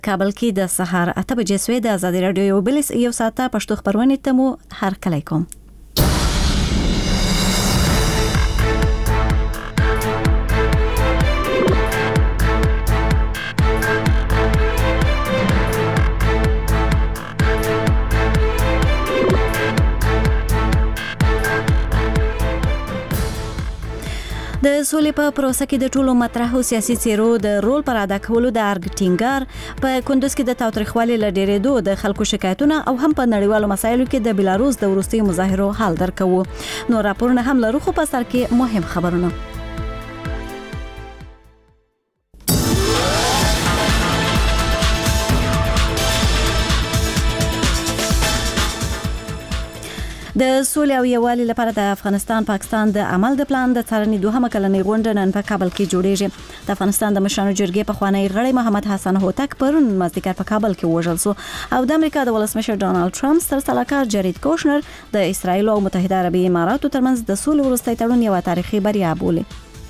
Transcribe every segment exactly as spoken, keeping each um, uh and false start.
کابل کې د سهار اته بجې سوې د آزادي رادیو یو بل یو ساعته پښتو خبرونه ته مو هر کله کوم. د سولې په پروسه کې د ټولو مطرحو سیاسي څیرو د رول پر ادا کولو د ارګ ټینګار په کندوز کې د تاوتریخوالي له ډېرېدو د خلکو شکایتونه او هم په نړیوالو مسایلو کې د بلاروس د وروستي مظاهرو حال درکوو. نو راپورونه هم لرو خو په سر کې مهم خبرونه. د سولې او یووالي لپاره د افغانستان پاکستان د عمل د پلان د څارنې دوهمه کلنۍ غونډه نن په کابل کې جوړیږي. د افغانستان د مشرانو جرګې په خوانی غړی محمد حسن هوتک پرون مازدیګر په کابل کې وژل شو او د امریکا د ولسمشر ډونالد ټرمپ سره سلاکار جارید کوشنر د اسرایل او متحده عربي اماراتو ترمنځ د سولې وروستي تړون یو تاریخي بریا بولي.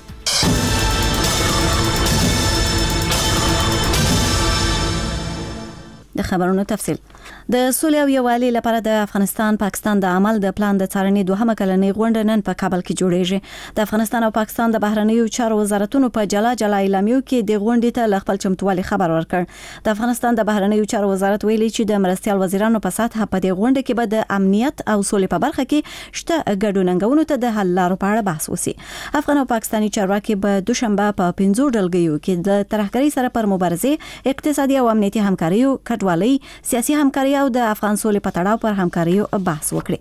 د خبرونو تفصیل. د سولې او یووالي لپاره د افغانستان پاکستان د عمل د پلان د څارنې دوهمه کلنۍ غونډه نن په کابل کې جوړیږي. د افغانستان او پاکستان د بهرنیو چارو وزارتونو په جلا جلا اعلامیو کې د غونډې ته خپل چمتووالي خبر ورکړ. د افغانستان د بهرنیو چارو وزارت ویلي چې د مرستيال وزیرانو په سطح په دې غونډه کې به د امنیت او سولې په برخه کې شته ګډوننګونو ته د حل لارو په اړه بحث وشي. افغان او پاکستاني چارواکي به دوشنبه په پنځو ډلګیو کې د ترهګرۍ سره پر مبارزه، اقتصادي او امنیتي همکاریو، کډوالۍ، سیاسي همکاري او د افغان سولې په تړاو پر همکاریو بحث وکړي.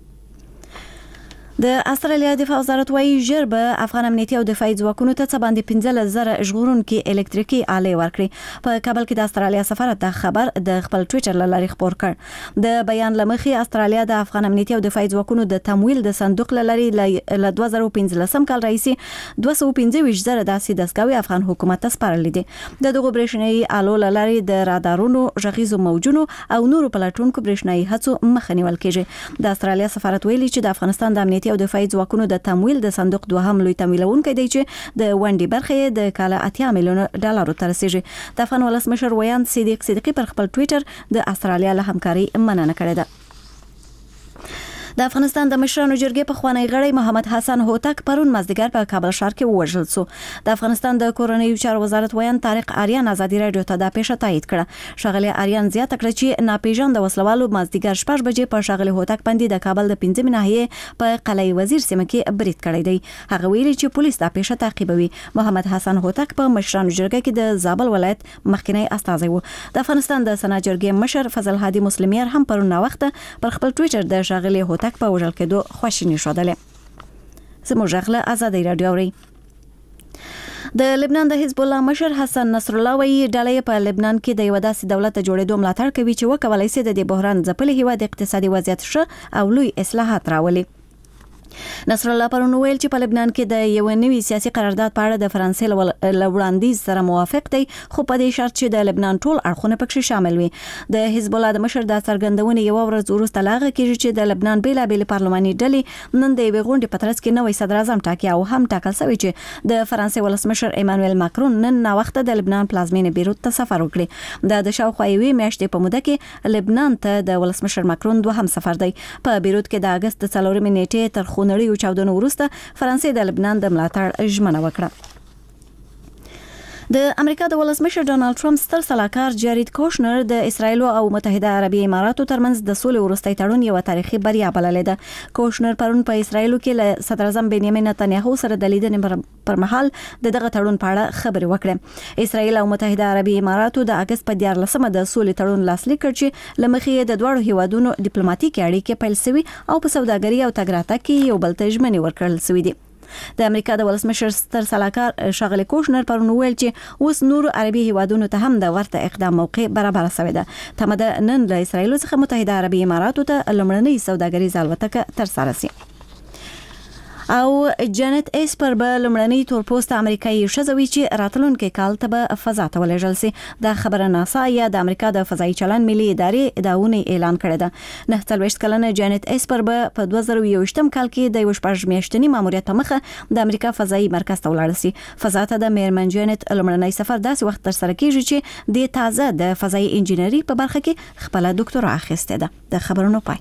د استرالیا دفاع وزارت وايي ژر به افغان امنیتي او دفاعي ځواکونو ته څه باندې پنځه زره ژغورونکي الکتریکي آلې ورکړي. په کابل کې د استرالیا سفارت د خبر د خپل ټوئیټر لاري خبر کړ. د بیان لمخې استرالیا د افغان امنیتي او دفاعي ځواکونو د تمویل د صندوق لاري ل دوه زره پنځلسم کال رئیس دوه سوه پنځه ویشت زره داسې دستګاوي افغان حکومت ته سپارلې دي. د دغه برېښنايي آلو لاري د رادارونو، غږیزو موجونو او نورو پلاتونکو برېښنايي هڅو مخه نیول کېږي. د استرالیا سفارت ویلي چې د افغانستان د امنیتي او دفاعي ځواکونو د تمویل د صندوق دوهم لوی تمویلونکی دی چې د ونډې برخه د کاله اتیا میلیون ډالرو ته رسیږي. د افغان ولسمشر ویاند صدیق صدیقی پر خپل ټوئیټر د استرالیا له همکاري مننه کړې ده. د افغانستان د مشرانو جرګې په خوانی غړی محمد حسن هوتک پرون مازدیګر په کابل ښار کې وژل شو. د افغانستان د کورنیو چارو وزارت ویاند طارق آریان آزادي رادیو ته د پیښه تایید کړه. شغله آریان زیاته کړه چې ناپېژاند وسلوالو مازدیګر شپږ بجې په شغله هوتک باندې د کابل د پنځمې ناحیې په قلعه وزیر سیمه کې برید کړی دی. هغه ویلي چې پولیس د پیښه تعقیبوي. محمد حسن هوتک په مشرانو جرګې کې د زابل ولایت مخکنی استازی و. د افغانستان د سنا جرګې مشر فضل هادي مسلمیر هم پرون وخت پر خپل ټوئیټر د شغله هوتک په وژل کېدو خوشی شودلې. زموږ غله آزادي رادیو اوري. د لبنان د حزب الله مشر حسن نصر الله وی ډلې په لبنان کې د یو داسې دولت جوړېدو ملاتړ کوي چې وکولای شي د بحران ځپلې هیواد اقتصادي وضعیت ښه او لوی اصلاحات راولي. نصر الله پرون ویل چې په لبنان کې د یو نوي سیاسي قرارداد په اړه د فرانسې لوړاندیز سره موافق دی، خو په دې شرط چې د لبنان ټول اړخونه پکې شامل وي. د حزب الله د مشر د څرګندونې یو ورځ وروسته لاغه کېږي چې د لبنان بیلابېل پارلماني ډلې نن د یوې غونډې په ترڅ کې نوی صدر اعظم ټاکي او هم ټاکل شوی چې د فرانسې ولسمشر ایمانوئل ماکرون نن ناوخته د لبنان پلازمینې بیروت ته سفر وکړي. د د شاوخوا یوې میاشتې په موده کې لبنان ته د ولسمشر ماکرون دوهم سفر دی. په بیروت کې د اگست څلورمې نیټې تر خونړیو چاودنو وروسته فرانسې د لبنان د ملاتړ ژمنه وکړه. د امریکا د ولسمشر ډونالد ټرمپ ستر سلاکار جارید کوشنر د اسرایل او متحده عربي اماراتو ترمنځ د سولې وروستي تړون یو تاریخي بریا بللې ده. کوشنر پرون په اسرایل کې له صدر اعظم بنیامین نتنیاهو سره د لیدنې پر مهال دغه تړون په اړه خبرې وکړې. اسرایل او متحده عربي اماراتو د اگست په دیارلسمه د سولې تړون لاسلیک کړ چې لمخې د دوه هیوادونو ډیپلوماټیکي اړیکې پیل شوي او په سوداګري او تګراتګ کې یو بل ته ژمنې ورکړل شوې دي. د امریکا د ولسمشر ستر سلاکار شغله کوشنر پرون ویل چې اوس نور عربي هیوادونو ته هم د ورته اقدام موقع برابر شوی ده. تمه نن له اسرایل څخه متحده عربي اماراتو ته لمړنۍ سوداګریزه الوتکه تر سره شي. او جانت ایسپر به لمړنۍ تورپوسته امریکایي ښځه وی چې راتلونکي کال ته به فضا ته ولېږل شي. دا خبره ناسا یا د امریکا د فضایي چلند ملي ادارې د اونۍ اعلان کړی ده. نه څلوېښت کلنه جانت ایسپر به په دوه زره یوویشتم کال کې د یو شپږ میاشتني ماموریت په مخه د امریکا فضایي مرکز ته ولاړ شي. فضا ته د میرمن جانت لمړنۍ سفر داسې وخت ترسره کیږي چې د تازه د فضایي انجینری په برخه کې خپل ډاکټورا اخیسته ده. د خبرونو پای.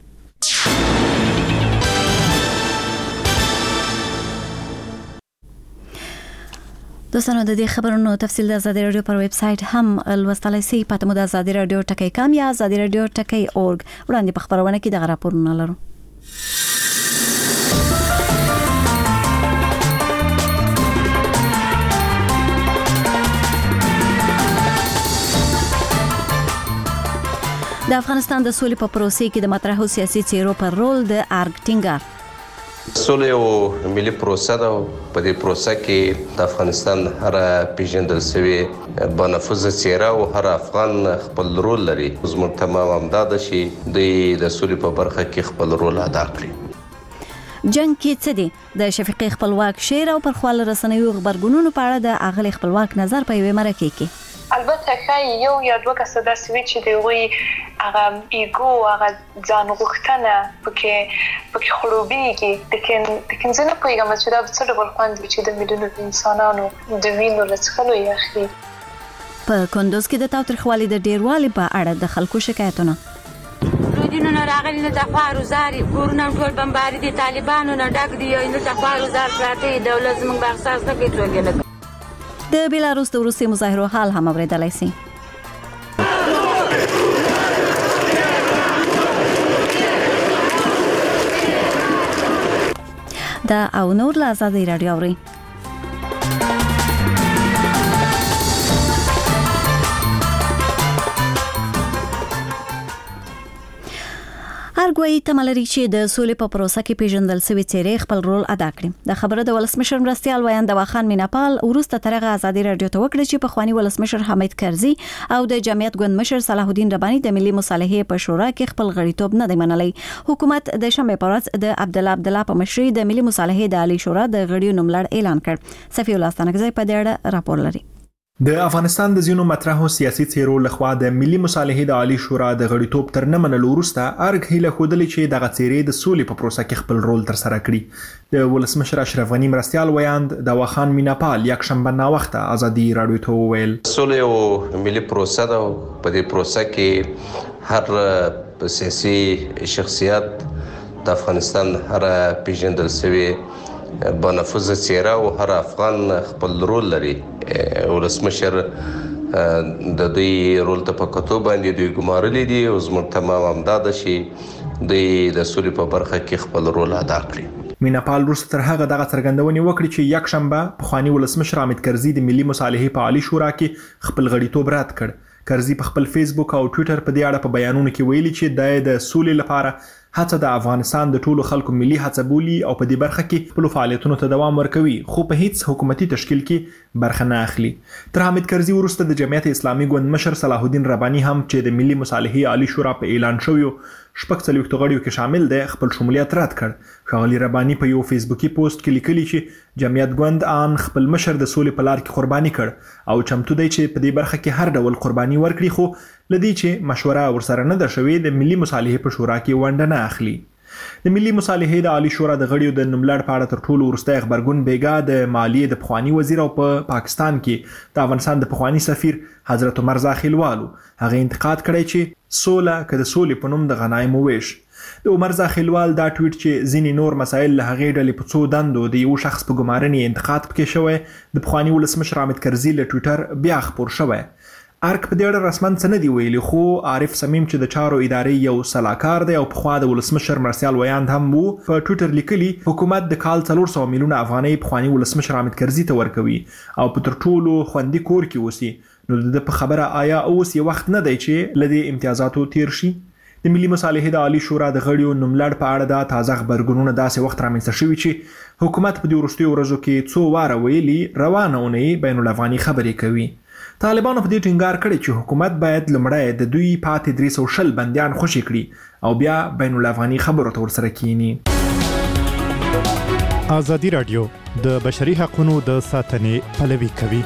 دوستانو د دې خبرونو تفصیل د ازادي رادیو پر ویب سټ هم لوستلای شئ. پته مو د ازادي رادیو ټکی کام یا ازادي رادیو ټکی اورګ وړاندې په خبرونه کې د راپورونه لرو. د افغانستان د سولې په پروسې کې د مطرحو سیاسي څیرو پر رول د ارګ ټینګار. سولې او ملي پروسه ده. په دې پروسه کې د افغانستان هر پیژندل شوی بنفوذ څیره او هر افغان خپل رول لري. زموږ تمام امداد شي د سولې په برخه کې خپل رول ادا کړي. جنگ کې څه دي؟ د شفیقي خپلواک شعر او پر خپل رسنیو خبرګونونو په اړه د اغلی خپلواک نظر په یوه مرکه کې. البته خای یو یا دوه کسه د سویچ دی وی هغه ایګو هغه ځان غوښتنه پکې پکې خړوبېږي. لیکن لیکن زه نه پوهیږم چې دا څه ډول خوند چې د میلیونو انسانانو د وینو لڅخلو یې اخلي. په کندوز کې د تاوتریخوالي د ډیروالي په اړه د خلکو شکایتونه. رودینونه راغلي د تخوارو زاري کورونه ټول بمباري دي طالبانو نه ډک دي یو د تخوارو زار پراته دولت زموږ بخصاص نه کوي څنګه. د بیلاروس د وروستي مظاهرو حال هم اوریدلای شي. دا او نور له ازادي رادیو اوري. ارګوي تملري چې د سولې په پروسه کې پیژندل شوی څیرې خپل رول ادا کړي. د خبره د ولسمشر مرستيال ویان د واخان میناپال ورسته ترغه ازادي رادیو ته وکړه چې په خواني ولسمشر حمید کرزي او د جمعیت ګوند مشر صلاح الدین رباني د ملي مصالحې په شورا کې خپل غړیتوب نه دی منلی. حکومت د شنبه په ورځ د عبد الله عبد الله په مشرۍ د ملي مصالحې د عالی شورا د غړیو نوملړ اعلان کړ. صفی الله ستانکزی په دې اړه راپور لري. د افغانستان د ځینو مطرحو سیاسي څیرو لخوا د ملي مصالحې د عالی شورا د غړیتوب تر نه منلو وروسته ارګ هیله ښودلې چې دغه څیرې د سولې په پروسه کې خپل رول ترسره کړي. د ولسمشر اشرف غنی مرستيال ویاند د واخان میناپال یک شنبه نا وخت ازادي رادیو ته وویل سولې او ملي پروسه ده. په دې پروسه کې هر سیاسي شخصیت د افغانستان هر پیژندل شوی بنفوذ څیره او هر افغان خپل رول لري. ولسمشر د دوی رول ته په کتو باندې دوی ګمارلي دي او زموږ تمام امداد شي دوی د سولې په برخه کې خپل رول ادا کړي. میناپال وروسته تر هغه دغه څرګندونې وکړي چې یک شنبه پخوانی ولسمشر حامد کرزي د ملي مصالحې په عالی شورا کې خپل غړیتوب رد کړ. کرزي په خپل فیسبوک او ټوئیټر په دې اړه په بیانونو کې ویلي چې د سولې لپاره هڅه د افغانستان د ټولو خلکو ملي هڅه بولي او په دې برخه کې خپل فعالیتونو ته دوام ورکوي خو په هیڅ حکومتي تشکیل کې برخه نه اخلي. تر حامد کرزي وروسته د جمعیت اسلامي ګوند مشر صلاح الدین رباني هم چې د ملي مصالحې عالی شورا په اعلان شویو شپږ څلوېښتو غړیو کې شامل دی خپل شمولیت رد کړ. ښاغلي رباني په یو فیسبوکي پوسټ کې لیکلي چې جمعیت ګوند ان خپل مشر د سولې په لار کې قرباني کړ او چمتو دی چې په دې برخه کې هر ډول قرباني ورکړي خو لدی چې مشوره ورسره نه ده شوې د ملي مصالحې په شورا کې ونډه نه اخلي. د ملي مصالحې د عالی شورا د غړیو د نوملړ په اړه تر ټولو وروستی خبرګون بیګا د مالیې د پخوانی وزیر او په پا پاکستان کې د افغانستان د پخوانی سفیر حضرت عمر زاخیلوالو هغه انتقاد کړی چې سوله که د سولې په نوم د غنایمو ویش. د عمر زاخیلوال دا ټویټ چې ځینې نور مسایل له هغې ډلې په څو دندو د یو شخص په ګمارنې انتقاد پکې شوی د پخوانی ولسمشر حامد کرزي له ټویټر بیا خپور شوی. ارګ په دې اړه رسماً څه نه دی ویلي خو عارف صمیم چې د چارو ادارې یو سلاکار دی او پخوا د ولسمشر مرستيال ویاند هم وو په ټویټر لیکلي حکومت د کال څلور سوه میلیونه افغانۍ پخوانی ولسمشر حامد کرزي ته ورکوي او په تر ټولو خوندي کور کې اوسي. نو د په خبره آیا اوس یې وخت نه دی چې له دې امتیازاتو تیر شي؟ د ملي مصالحې د عالی شورا د غړیو نوملړ په اړه دا تازه خبرګونونه داسې وخت رامنځته شوي چې حکومت په دې وروستیو ورځو کې څو واره ویلي روانه اونۍ بین الافغاني خبرې کوي. طالبانو په دې ټینګار کړی چې حکومت باید لومړی د دوی پاتې درې سوه شل بندیان خوشي کړي او بیا بین الافغاني خبرو ته ورسره کینی. ازادي راډیو د بشري حقوقو د ساتنې پلوي کوي.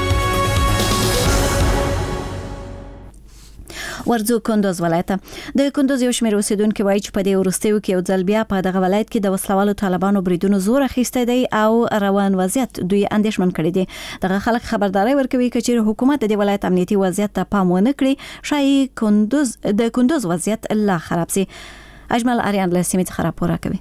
ورځو کندوز ولایت د کندوز یو شمېر اوسیدونکو وایي چې په دې وروستیو کې یو ځل بیا په دغه ولایت کې د وسلوالو طالبانو بریدونو زور اخیستی دی او روان وضعیت دوی اندېښمن کړي دي. دغه خلک خبرداري ورکوي چې حکومت د ولایت امنیتي وضعیت ته پام ونه کړي شایي کندوز د کندوز وضعیت لا خراب شي. اجمل اریان له سیمې څخه راپور کوي.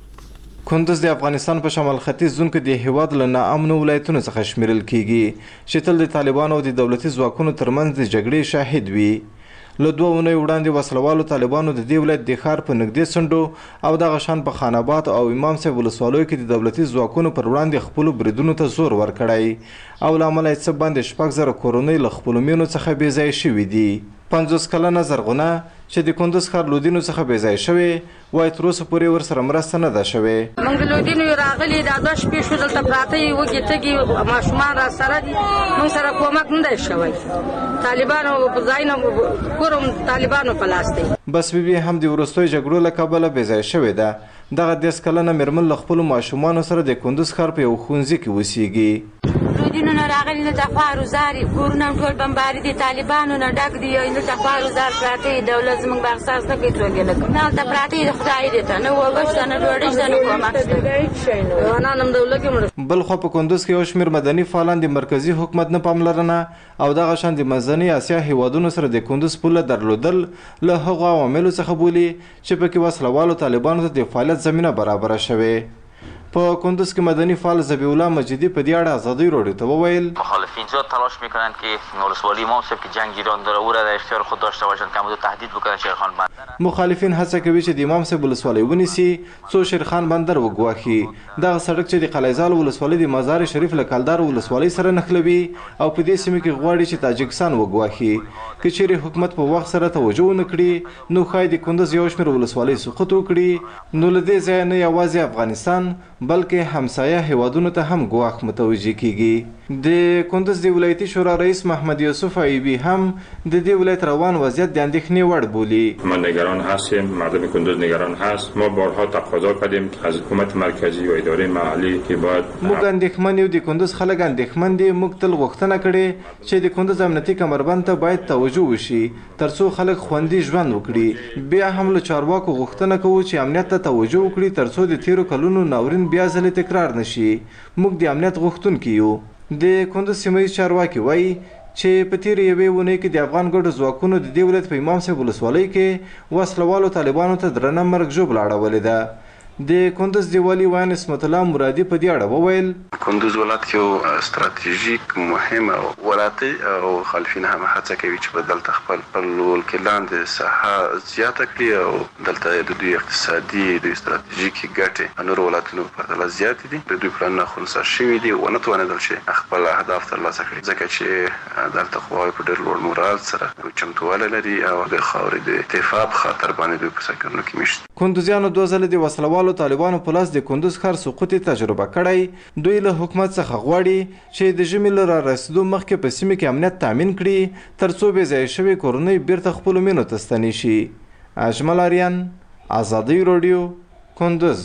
کندوز د افغانستان په شمال ختیځ زون کې د هیواد له ناامنو ولایتونو څخه شمیرل کیږي چې تل د طالبانو او د دولتي ځواکونو ترمنځ د جګړې شاهد وي. له دوه اونۍ وړاندې وسلوالو طالبانو د دې ولایت د ښار په نږدې څنډو او دغه شان په خان آباد او امام صاحب ولسوالیو کې د دولتي ځواکونو پر وړاندې خپلو بریدونو ته زور ورکړی او له امله یې څه باندې شپږ زره کورنۍ له خپلو مینو څخه بې ځایه شوي دي. پنځوس کلنه زرغونه چې د کندوز ښار لودینو څخه بې ځایه شوې وایي تر اوسه پورې ورسره مرسته نه ده شوې. موږ د لودینو راغلي دا دوه شپې شو دلته پراته یو وږي تږي ماشومان را سره دي موږ سره کومک نه دی شوی. طالبانو په ځای نه کورم طالبانو په لاس دی. بس بیبي هم د وروستیو جګړو له کبله بې ځایه شوې ده. دغه دېرش کلنه مېرمن له خپلو ماشومانو سره د کندوز ښار په یو ښوونځي کې اوسیږي. لودینو نه راغلي نه د خوارو زاري کورونه ټول بمباري دي طالبانو نه ډک دي نه د خوارو زار پراته دي. دولت زموږ به احساس نه کوي څوک یې نه کوي. نه هلته پراته دي د خدای دې ته نه اوبه شته نه ډوډۍ شته نه کومک شته. ځوانان هم دولت کې مړه. بل خوا په کندوز کې یو شمېر مدني فعالان د مرکزي حکومت نه پاملرنه او دغه شان د منځنۍ اسیا هیوادونو سره د کندوز پوله درلودل له هغو عواملو څخه بولي چې پکې وسلوالو طالبانو ته د فعالیت زمینه برابره شوې. په کندوز کې مدني فعال ذبیح الله مجیدی په دې اړه ازادي راډیو ته وویل مخالفین زیاد تلاش میکنند که ولسوالی امام صاحب که جنگ ایران داره او را در اختیار خود داشته باشند که امروز تهدید بکنند شیرخان بندر. مخالفین هڅه کوي چې د امام صاحب ولسوالۍ ونیسي څو شیرخان بندر وګواښي. دغه سړک چې د قلعهزال ولسوالۍ د مزار شریف له کلدار ولسوالۍ سره نښلوي او په دې سیمه کې غواړي چې تاجکستان وګواښي. که چیرې حکومت په وخت سره توجه ونه کړي نو ښایي د کندوز یو شمېر ولسوالۍ سقوط وکړي نو له دې ځایه نه یوازې افغانستان بلکې همسایه هیوادونو ته هم ګواښ متوجه کیږي. د کندوز د ولایتي شورا رئیس محمد یوسف ایوبی هم د دې ولایت روان وضعیت د اندېښنې وړ بولي. ما نگران هستیم، مردم کندوز نگران هست. ما بارها تقاضا کردیم از حکومت مرکزی و اداره محلی که باید موږ اندېښمن یو د کندوز خلک اندېښمن دي. موږ تل غوښتنه کړې چې د کندوز امنیتي کمربند ته باید توجه وشي ترڅو خلک خوندي ژوند وکړي. بیا هم له چارواکو غوښتنه کوو چې امنیت ته توجه وکړي ترڅو د تیرو کلونو ناورین بیا ځلې تکرار نشي. موږ د امنیت غوښتونکي یو. د کندوز سیمه چارواکي وایي چې په تیرې یوې اونۍ کې د افغان ګډو ځواکونو د دې ولایت په امام صاحب ولسوالۍ کې وسلوالو طالبانو ته درنه مرګ ژوبله اړولې ده. د کندوز د والي ویان اسمت الله مرادي په دې اړه وویل کندوز ولایت یو ستراتیژیک مهم ولایت او خلفین هم هڅه کوي چې په دلته خپل خپل ولکې لاندې ساحه زیاته کړي او دلته د دوی اقتصادي د ستراتیژیکي ګټې نور ولایتونو په پرتله زیاتې دي. د دوی پلانونه خنثی شوي دي ونه توانېدل چې خپل اهداف ترلاسه کړي ځکه چې دلته قواوې په ډېر لوړ مورال سره چمتووالی لري او د خاورې د اتفاق خاطر باندې دوی په سکرونو کې میشت. کندوزیانو دوه ځله د وسلوالو طالبانو په لاس د کندوز ښار سقوط تجربه کړی. دوی له حکومت څخه غواړي چې د ژمي له رارسېدو مخکې په سیمه کې امنیت تامین کړي ترڅو بې ځایه شوې کورنۍ بیرته خپلو مینو ته ستنې شي. اجمل اریان ازادي راډیو کندوز.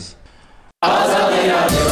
ازادي راډیو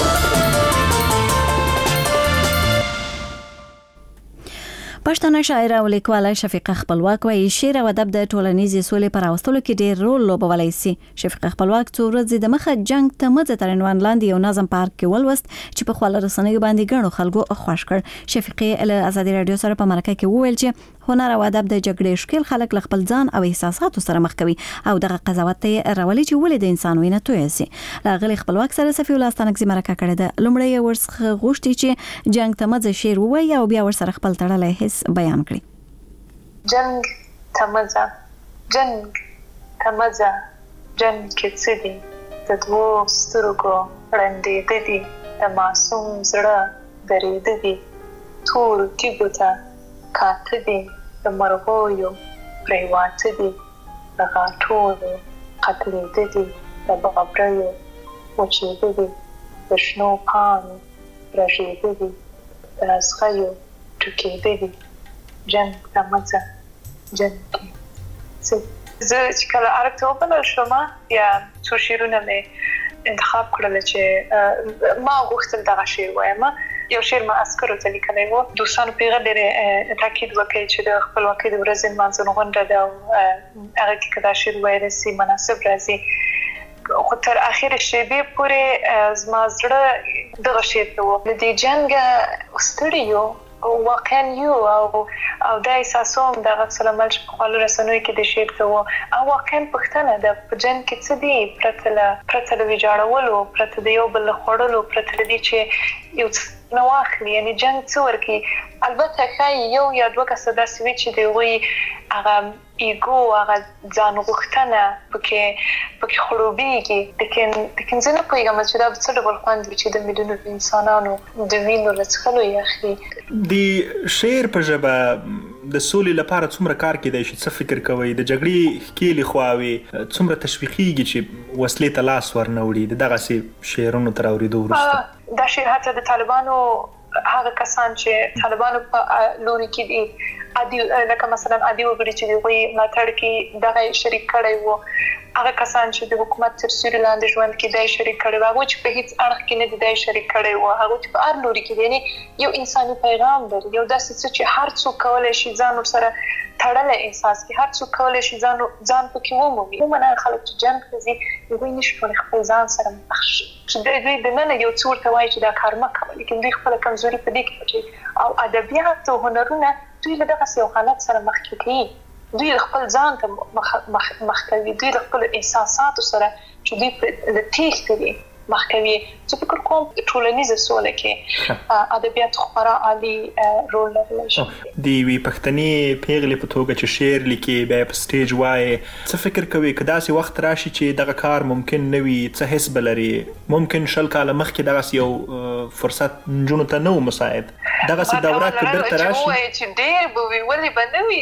پښتنه شاعره او لیکواله شفیقه خپلواک وایي شعر او ادب د ټولنیزې سولې پر راوستلو کې ډېر رول لوبولی سي. شفیقه خپلواک څو ورځې د مخه جنگ ته مزه تر عنوان لاندې یو نظم پارک کې ولوست چې په خواله رسنیو باندې ګڼو خلکو خوښ کړ. شفیقه له ازادي راډیو سره په مرکه کې وویل چې هنر او ادب د جګړې ښکیل خلک له خپل ځان او احساساتو سره مخ کوي او دغه قضاوت ته راولي چې ولې د انسان وینه توی سي. لاغلي خپلواک سره صفي الله ستانکزي مرکه کړې ده. لومړی ورڅخه غوښتي چې جنگ ته مزه شعر ووایي او بیا ورسره خپل تړلی حس بیان کړي. جنگ تمزه جنگ تمزه جنگ کې څه دي د دوو سترګو ړندېده دي د معصوم زړه درېده دي تور تیږو ته کاته دي د مرغویو پرېواته دي د غاټولو قتلېده دي د ببریو وچېده دي د شنو پاڼو رژېده دي د اغزیو ټوکېده دي. جنگ ته مزه جنگ کې څه زه چې کله ارګ ته وبلل شوم یا څو شعرونه مې انتخاب کړل چې ما غوښتل دغه شعر وایم. یو شعر ما عسکرو ته لیکلی و. دوستانو پرې ډېر تاکید وکړي چې د خپلواکۍ د ورځې لمانځنه غونډه ده او هغه کې که دا شعر ویلی سي مناسب راځي. خو تر اخر شیبې پورې زما زړه دغه شعر ته و. له دې جنګه ستړي یو واقعا یو او او دا احساسوم دغه سلامل چې په خپلو رسنیو کې د شعر ته و او واقعا پوښتنه ده په جنګ کې څه دي پرته له پرته له ویجاړولو، پرته د یو بل له خوړلو، پرته له دې چې یو څه نه واخلي. یعنې جنګ څه ورکوي؟ البته ښایي یو یا دوه کسه داسې وي چې د هغوی هغه ایګو، هغه ځان غوښتنه پکې پکې خړوبېږي. لیکن لیکن زه نه پوهېږم چې دا به څه ډول خوند وي چې د میلیونونو انسانانو د وینو له څښلو یې اخلي. د شعر په ژبه د سولې لپاره څومره کار کېدای شي؟ څه فکر کوئ؟ د جګړې ښکېلې خواوې څومره تشویقېږي چې وسلې ته لاس ورنه وړي د دغسې شعرونو تر اورېدو وروسته؟ دا شعر حتی د طالبانو هغه کسان چې طالبانو په لوري کې دي، عادي لکه مثلا عادي وګړي چې د هغوی ملاتړ کې دغه شریک کړی و، هغه کسان چې د حکومت تر سیوري لاندې ژوند کې دی شریک کړی و، هغوی چې په هېڅ اړخ کې نه دي دی شریک کړی و، هغوی چې په هر لوري کې دي. یعنې یو انساني پیغام لري، یو داسې څه چې هر څوک کولی شي ځان ورسره تړلی احساس کړي، هر څوک کولی شي ځان ځان پکې ومومي. عموما هغه خلک چې جنګ ته ځي هغوی نشي کولی خپل ځان سره مخ شي، چې دوی دننه یو څه ورته وایي چې دا کار مه کوه، لیکن دوی خپله کمزوري په دې کې پټوي. او ادبیات او هنرونه دوی له دغسې یو حالت سره مخ کې کوي. دوی خپل ځان ته مخ مخ مخ کوي، دوی خپل احساساتو سره چې دوی د تېښتې دي مخ کوي. زه فکر کوم ټولنیزه سوله کې ادبیات خورا عالي رول لرلی شي. د یوې پښتنې پیغلې په توګه چې شعر لیکي بیا یې په سټیج وایي، څه فکر کوي که داسې وخت راشي چې دغه کار ممکن نه وي؟ څه حس به لري؟ ممکن شل کاله مخکې دغسې یو فرصت نجونو ته نه و مساعد، دغسې دوره که بیرته راشي؟ وایي چې ډېر به وي، ولې به نه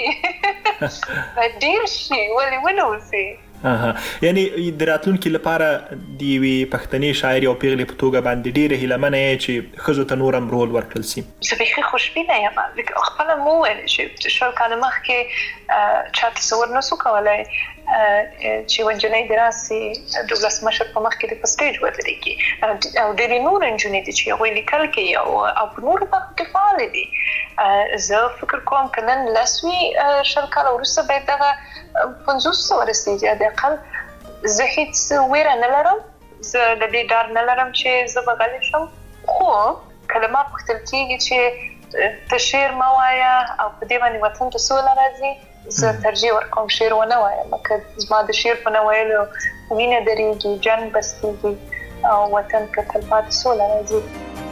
وي؟ ډېر شي، ولې ونه اوسي؟ اها، یعنی د راتلونکي لپاره د یوې پښتنې شاعرې او پیغلې په توګه باندې ډېره هیله منه یې چې ښځو ته نور هم رول ورکړل سي. زه بیخي خوشبینه یم. خپله مو وویل چې شل کاله مخکې چا تصور نسو کولی چې یوه نجلۍ دې راسي د ولسمشر په مخ کې دې په سټیج ودرېږي، او ډېرې نورې نجونې دي چې هغوی لیکل کوي او په نورو برخو کې فعالې دي. زه فکر کوم که نن لس وي شل کاله وروسته باید دغه پنځوس ته ورسېږي. حداقل زه هېڅ ویره نه لرم، زه له دې ډار نه لرم چې زه به غلې شم. خو کله ما پوښتل کېږي چې ته شعر مه وایه او په دې باندې وطن ته سوله راځي، زه ترجیح ورکوم شعر ونه وایم. که زما د شعر په نه ویلو وینه درېږي، جنګ بستېږي او وطن که تلپاتې سوله راځي.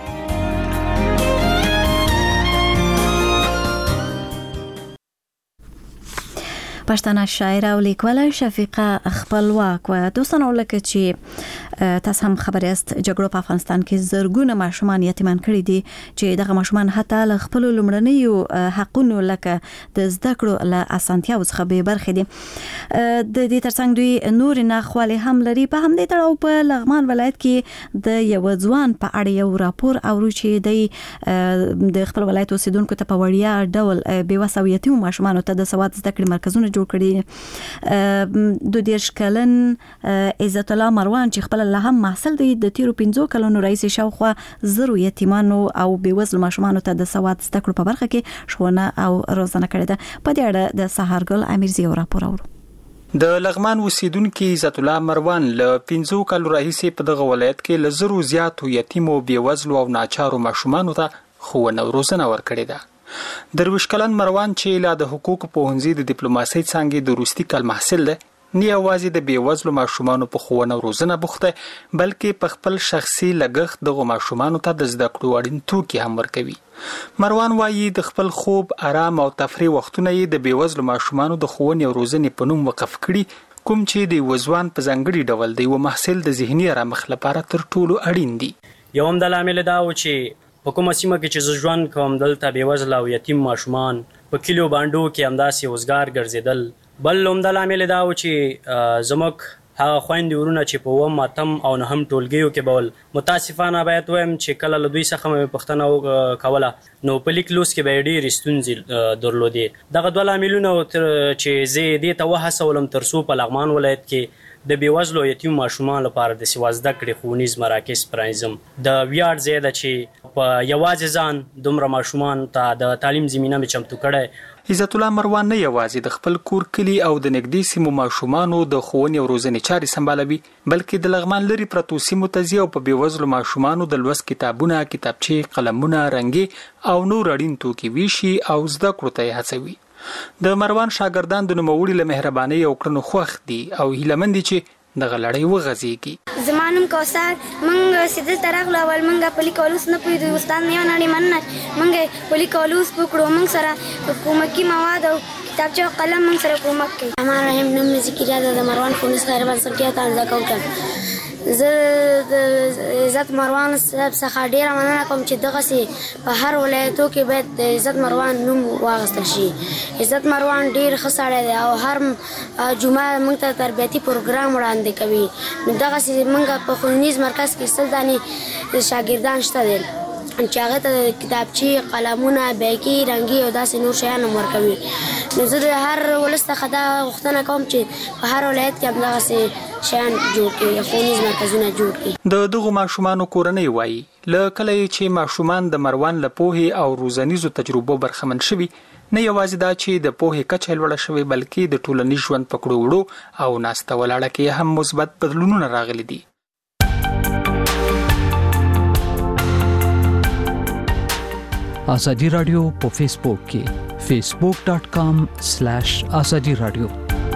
پښتنه شاعره او لیکواله شفیقه خپلواک و. دوستانو لکه چې تاسو هم خبر یاست جګړو په افغانستان کې زرګونه ماشومان یتیمان کړي دي چې دغه ماشومان حتی له خپل لومړنیو حقونو لکه د زده کړو له اسانتیاو څخه بې برخې دي. د دې ترڅنګ دوی نور ناخوالې هم لري. په همدې تړاو په لغمان ولایت کې د یو ځوان په اړه یو راپور اورو چې د خپل ولایت اوسیدونکو ته په وړیا ډول بېوسه او یتیمو ماشومانو ته د سواد زده کړې مرکزونه جوړ کړي. دو دیرش کلن عزت الله مروان چې خپل له هم محصل دی، د تیرو پنځو کلونو راهیسې شاوخوا زرو یتیمانو او بېوزلو ماشومانو ته د سواد زده کړو په برخه کې ښوونه او روزنه کړې ده. په دې اړه د سهارګل امیرزي یو راپور اورو. د لغمان اوسیدونکي عزت الله مروان له پنځو کلو راهیسې په دغه ولایت کې له زرو زیاتو یتیمو، بېوزلو او ناچارو ماشومانو ته ښوونه او روزنه ورکړې ده. درویش کلن مروان چې لا د حقوقو پوهنځي د ډیپلوماسۍ څانګې د وروستي کال محصل دی، نه یوازې د بېوزلو ماشومانو په ښوونه او روزنه بوخت دی، بلکې په خپل شخصي لګښت دغو ماشومانو ته د زده کړو اړین توکي هم ورکوي. مروان وایي د خپل خوب، آرام او تفریح وختونه یې د بېوزلو ماشومانو د ښوونې او روزنې په نوم وقف کړي، کوم چې د یوه ځوان په ځانګړي ډول د یوه محصل د ذهني آرامښت لپاره تر ټولو اړین دي. یو هم د لامل دا و چې په کومه سیمه کې چې زه ژوند کوم دلته بېوزله او یتیم ماشومان په کلیو بانډو کې همداسې وزګار ګرځېدل. بل عمده لامل دا و چې زموږ هغه خویندې ورونه چې په اووم، اتم او نهم ټولګیو کې بول، متاسفانه باید وایم چې کله له دوی څخه مې پوښتنه کوله نو په لیک لوست کې به یې ډېرې ستونزې درلودې. دغه دوه لاملونه چې زه یې دې ته وهڅولم تر څو په لغمان ولایت کې د بیوزلو یتیم ماشومان لپاره د سیوا زده کړې ښوونیز مراکز پرانیزم. د ویاړ ځای ده چې په یوازې ځان دومره ماشومان ته د تعلیم زمینه مې چمتو کړی. عزت الله مروان نه یوازې د خپل کور کلی او د نږدې سیمو ماشومانو د ښوونې او روزنې چارې سمبالوي، بلکې د لغمان لري پرتو سیمو ته ځي او په بیوزلو ماشومانو د لوست کتابونه، کتابچې، قلمونه، رنګې او نور اړین توکي ویشي او زده کړو ته یې هڅوي. د مروان شاګردان د نوموړي له مهربانۍ او کړنو خوښ دي او هیلهمند دي چې دغه لړۍ وغځېږي. زما نوم کوثر، موږ چې دلته راغلو اول موږ په لیکلو اوس نه پوهېدو، استاد مې یو نړۍ مننه موږ په لیکلو اوس وکړو، موږ سره کومکي مواد او کتابچه او قلم موږ سره کومک کوي. رحمان رحیم نوم مې ذکریا ده، د مروان ښوونیز خیر بنسټ ته زده کوونکی. زه د عزت مروان صاحب څخه ډېره مننه کوم چې دغسې په هر ولایتو کې باید د عزت مروان نوم واخیستل شي. عزت مروان ډېر ښه سړی دی او هر جمعه موږ ته تربیتي پروګرام وړاندې کوي. نو دغسې موږ په ښوونیز مرکز کې سل دانې شاګردان شته دي چې هغه ته کتابچې، قلمونه، بیګي، رنګي او داسې نور شیان هم ورکوي. نو زه د هر ولس څخه دا غوښتنه کوم چې په هر ولایت کې همدغسې شیان جوړ کړي، ښوونیز مرکزونه جوړ کړي. د دغو ماشومانو کورنۍ وایي له کله چې ماشومان د مروان له پوهې او روزنیزو تجربو برخمن شوي، نه یوازې دا چې د پوهې کچه لوړه شوې بلکې د ټولنیز ژوند په کړو وړو او ناسته ولاړه کې هم مثبت بدلونونه راغلي دي. آزادی رادیو په فیسبوک کې فیسبوک ډاٹ کام سلیش آزادی رادیو.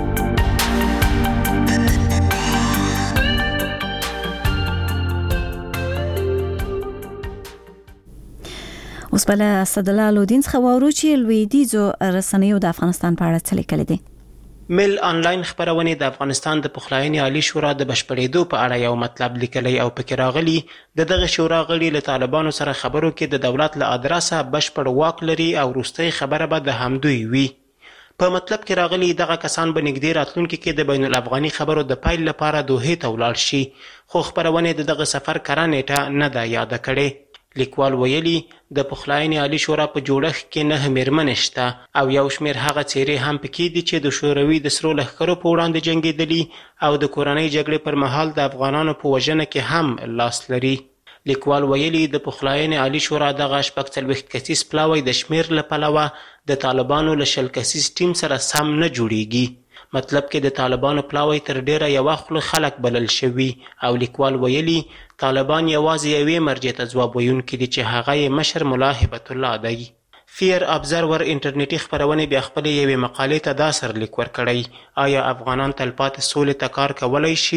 اوس بل اسدالله لودین څخه وورو چې لویدیځو رسنیو د افغانستان په اړه څه لیکلي دي. مل آنلاین خبرونه د افغانستان د پخلاینې عالی شورا د بشپړېدو په اړه یو مطلب لیکلی او پکې راغلی د دغه شورا غړي له طالبانو سره خبرو کې د دولت له ادرسه بشپړ واک لري او وروستۍ خبره به د همدوی وي. په مطلب کې راغلی دغه کسان به نږدې راتلونکي کې د بین الافغاني خبرو د پیل لپاره دوحې ته ولاړ شي، خو خبرونه د دغه سفر کره نیټه نه ده یاده کړې. لیکوال ویلي د پخلاینې عالی شورا په جوړښت کې نه میرمنې شته او یو شمېر هغه څېرې هم پکې دي چې د شوروي د سرو لښکرو په وړاندې جنګېدلي او د کورنۍ جګړې پر مهال د افغانانو په وژنه کې هم لاس لري. لیکوال ویلي د پخلاینې عالی شورا دغه شپږ څلوېښت کسیز پلاوی د شمېر له پلوه د طالبانو له شل کسیز ټیم سره سم نه جوړیږي. مطلب کې د طالبانو پلاوی تر ډیره یوه خوله خلک بلل شوي او لیکوال ویلي طالبان یوازې یوې مرجع ته ځواب ویونکي دي چې هغه یې مشر ملا هبت الله دی. فیر ابزرور انټرنیټي خپرونې بیا خپلې یوې مقالې ته دا سرلیک ورکړی، آیا افغانان تلپاتې سولې ته کار کولی شي؟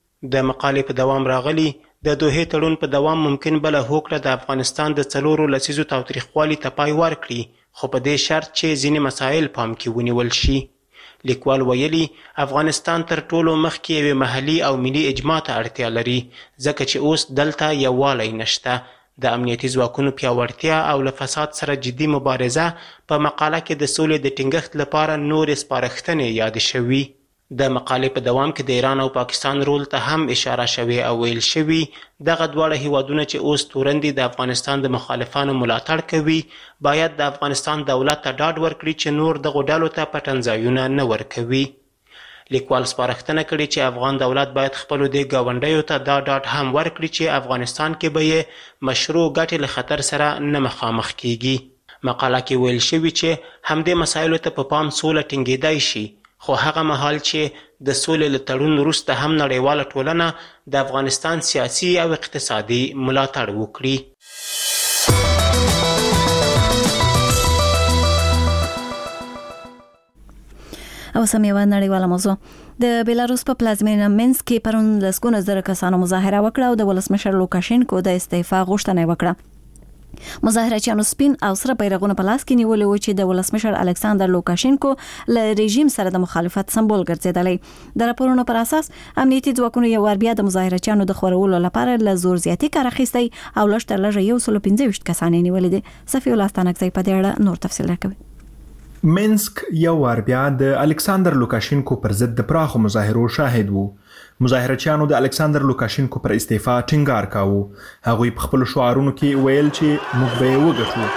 د مقالې په دوام راغلی د دوحې تړون په دوام ممکن بله هوکړه د افغانستان د څلورو لسیزو تاوتریخوالي ته پای ورکړي، خو په دې شرط چې ځینې مسایل پام کې ونیول شي. لیکوال ویلي افغانستان تر ټولو مخکې یوې محلي او ملي اجماع ته اړتیا لري ځکه چې اوس دلته یووالی نشته. د امنیتي ځواکونو پیاوړتیا او له فساد سره جدي مبارزه په مقاله کې د سولې د ټینګښت لپاره نورې سپارښتنې یادې شوي. د مقالې په دوام کې د ایران او پاکستان رول ته هم اشاره شوې او ویل شوي دغه دواړه هیوادونه چې اوس تورن دي د افغانستان د مخالفانو ملاتړ کوي باید د افغانستان دولت ته ډاډ ورکړي چې نور دغو ډلو ته پټنځایونه نه ورکوي. لیکوال سپارښتنه کړې چې افغان دولت باید خپلو دې ګاونډیو ته دا ډاډ هم ورکړي چې افغانستان کې به یې مشروع ګټې له خطر سره نه مخامخ کیږي. مقاله کې ویل شوي چې همدې مسایلو ته په پام سوله ټینګېدای شي، خو هغه مهال چې د سولې له تړون وروسته هم نړیواله ټولنه د افغانستان سیاسي او اقتصادي ملاتړ وکړي. او سم یوه نړیواله موضوع د بیلاروس په پلازمینه مینسک کې پرون لسګونه زره کسانو مظاهره وکړه او د ولسمشر لوکاشینکو د استعفا غوښتنه وکړه. مظاهرچیانو سپین او سره بیرغونه په لاس کې نیولي و چې د ولسمشر الکساندر لوکاشینکو له رژیم سره د مخالفت سمبول ګرځېدلی. د راپورونو پر اساس امنیتي ځواکونو یو وار بیا د مظاهرچیانو د خورولو لپاره له زور زیاتي کار اخیستی او لږ تر لږه یو سل پنځه ویشت کسان یې نیولي دي. صفي الله ستانکزی په دې اړه نور تفصیل راکوي. مینسک یو وار بیا د الکساندر لوکاشینکو پر ضد د پراخو مظاهرو شاهد وو. مظاهرچیانو د الکساندر لوکاشینکو پر استعفا ټینګار کاوه. هغوی په خپلو شعارونو کې ویل چې موږ به یې وګټو.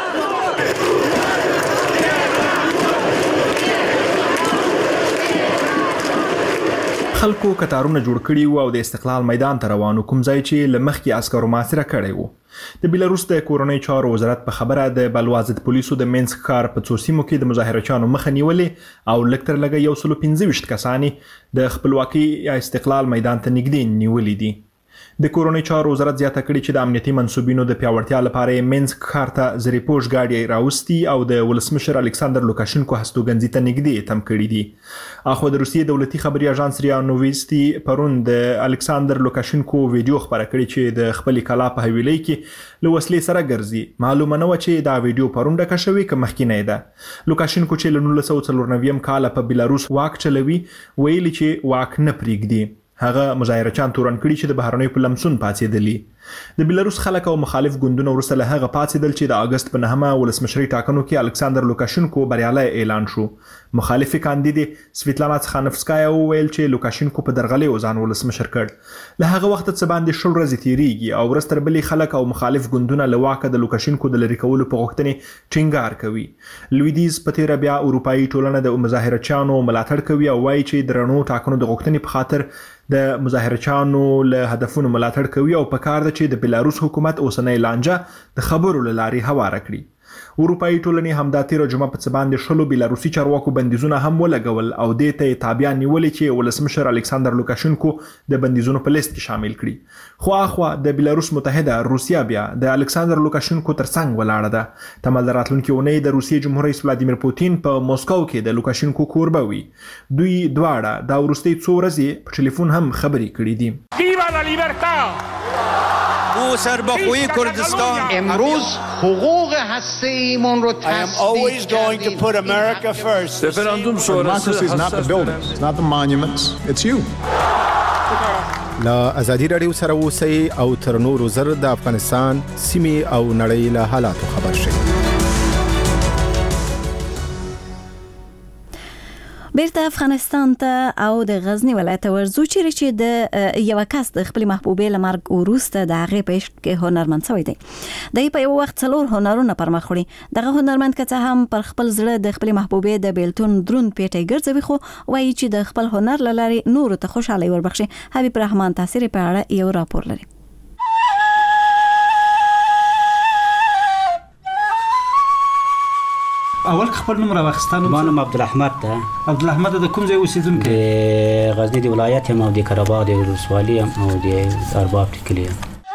خلکو کتارونه جوړ کړي وو او د استقلال میدان ته روانو، کوم ځای چې له مخکې عسکرو محاصره کړی وو. د بیلاروس د کورنۍ چارو وزارت په خبره د بلوازد پولیسو د مینسک ښار په څو سیمو کې د مظاهرچیانو مخه نیولې او لږ تر لږه یو سلو پنځه ویشت کسانې د خپلواکۍ یا استقلال میدان ته نږدې نیولې دي. د کورنۍ چارو وزارت زیاته کړې چې د امنیتي منسوبینو د پیاوړتیا لپاره یې مینسک ښار ته زرې پوش ګاډي راوستي او د ولسمشر الکساندر لوکاشنکو هستوګنځي ته نږدې تم کړي دي. اخو د روسیې دولتي خبري اژانس ریا نوویستي پرون د الکساندر لوکاشنکو ویډیو خبره کړې چې د خپل کلا په حویلۍ کې له وسلې سره ګرځي. معلومه نه و چې دا ویډیو پرون ډکه شوې که مخکینۍ ده. لوکاشنکو چې له نولس سوه څلور نوي کال په بیلاروس واک چلوي ویلي چې واک نه پریږدي. هغه مظاهرچیان تورن کړي چې د بهرنیو په لمسون پاتېدلي. د بیلاروس خلک او مخالف ګوندونه وروسته له هغه پاتېدل چې د اګست په نهمه ولسمشري ټاکنو کې الکساندر لوکاشنکو بریالی اعلان شو. مخالفې کاندیدې سویتلانا څخانفسکایا وویل چې لوکاشنکو په درغلۍ ځان ولسمشر کړ. له هغه وخته څه باندې شل ورځې تیریږي او ورځ تر بلې خلک او مخالف ګوندونه له واکه د لوکاشنکو د لرې کولو په غوښتنې ټینګار کوي. لویدیز په تیره بیا اروپایي ټولنه د مظاهرچیانو ملاتړ کوي او وایي چې د رڼو ټاکنو د غوښتنې په خاطر د مظاهرچیانو له هدفونو ملاتړ کوي او په کار ده چې د بیلاروس حکومت اوسنۍ لانجه د خبرو له لارې هواره کړي. اروپایي ټولنې همدا تیره جمعه په څه باندې شلو بیلاروسي چارواکو بندیزونه هم ولګول او دې ته یې تابعیان نیولې چې ولسمشر الکساندر لوکاشنکو د بندیزونو په لیست کې شامل کړي. خو اخوا د بیلاروس متحده روسیا بیا د الکساندر لوکاشنکو ترڅنګ ولاړه ده. تمل د راتلونکي اونۍ د روسیې جمهور رئیس ولادیمیر پوتین په موسکو کې د لوکاشنکو کوربه وي. دوی دواړه دا وروستۍ څو ورځې په ټلیفون هم خبرې کړي دي. ویوا لا لیبرتا! او سربخوی کردستان امروز حقوق هسته‌ایمون رو تثبیت کردیم. رفراندوم شورای is not the buildings, it's not the monuments, it's you. لا ازادي رادیو سره اوسئ او تر نورو زر د افغانستان سیمې او نړۍ له حالاتو خبر شئ. بیرته افغانستان ته او د غزنی ولایت ورزو چیرې چې د یو کس د خپل محبوبې لمرګ وروسته د هغې په عشق کې هنرمند شوی دی. دی په یو وخت څلور هنرونه پر مخ وړي. دغه هنرمند که څه هم پر خپل زړه د خپل محبوبې د بیلتون دروند پیټی ګرځوي خو وایي چې د خپل هنر له لارې نورو ته خوشحالي وربخشي. حبیب رحمان تاثیر په اړه یو راپور لري. اول خپل نوم راوخستانو. ما نوم عبدالاحمد ده. عبدالاحمد د کوم ځای اوسیدونکی؟ د غزنی د ولایت یم او د قره‌باغ د ولسوالۍ یم او د ارباب د کلي یم.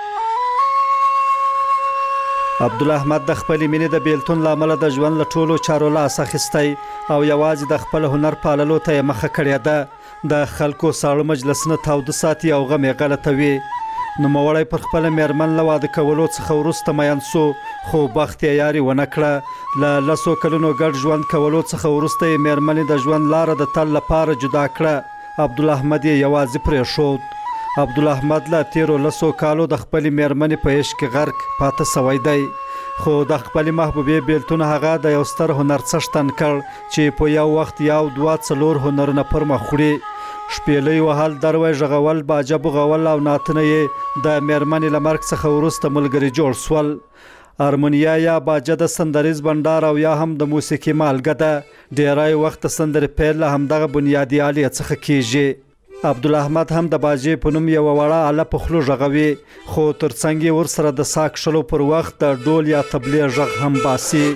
عبدالاحمد د خپل مینې د بیلتون لامل د ژوند له ټولو چارو لاس اخیستی او یوازې د خپل هنر پاللو ته مخه کړې ده. د خلکو ساړه مجلسونه تاوده ساتي او غم یې غلطوي. نوموړی پر خپل میرمن له واده کولو څخه وروسته میین سو خو بخت یې یاري ونه کړه. له لسو کلونو ګډ ژوند کولو څخه وروسته یې میرمنې د ژوند لاره د تل لپاره جدا کړه. عبدالاحمد یې یوازې پرېښود. عبدالاحمد له تیرو لسو کالو د خپلې میرمنې په عشق غرق پاته سوی دی. خو د خپلې محبوبې بیلتون هغه د یو ستر هنر څښتن کړ چې په یو وخت یو دوه څلور هنرونه پر مخ وړي. شپېلۍ وهل، دروی غږول، باجه بوغول او نعتونه یې د میرمنې له مرګ څخه وروسته ملګري جوړ سول. ارمونیا یا باجه د سندریز بنډار او یا هم د موسیقي مالګه ده. ډیری وخت د سندرې پیل له همدغه بنیادي آلې څخه کیږي. عبدالاحمد هم د باجې په نوم یوه وړه آله په خولو غږوي خو ترڅنګ یې ورسره د سا کښلو پر وخت د ډول یا طبلې غږ هم باسي.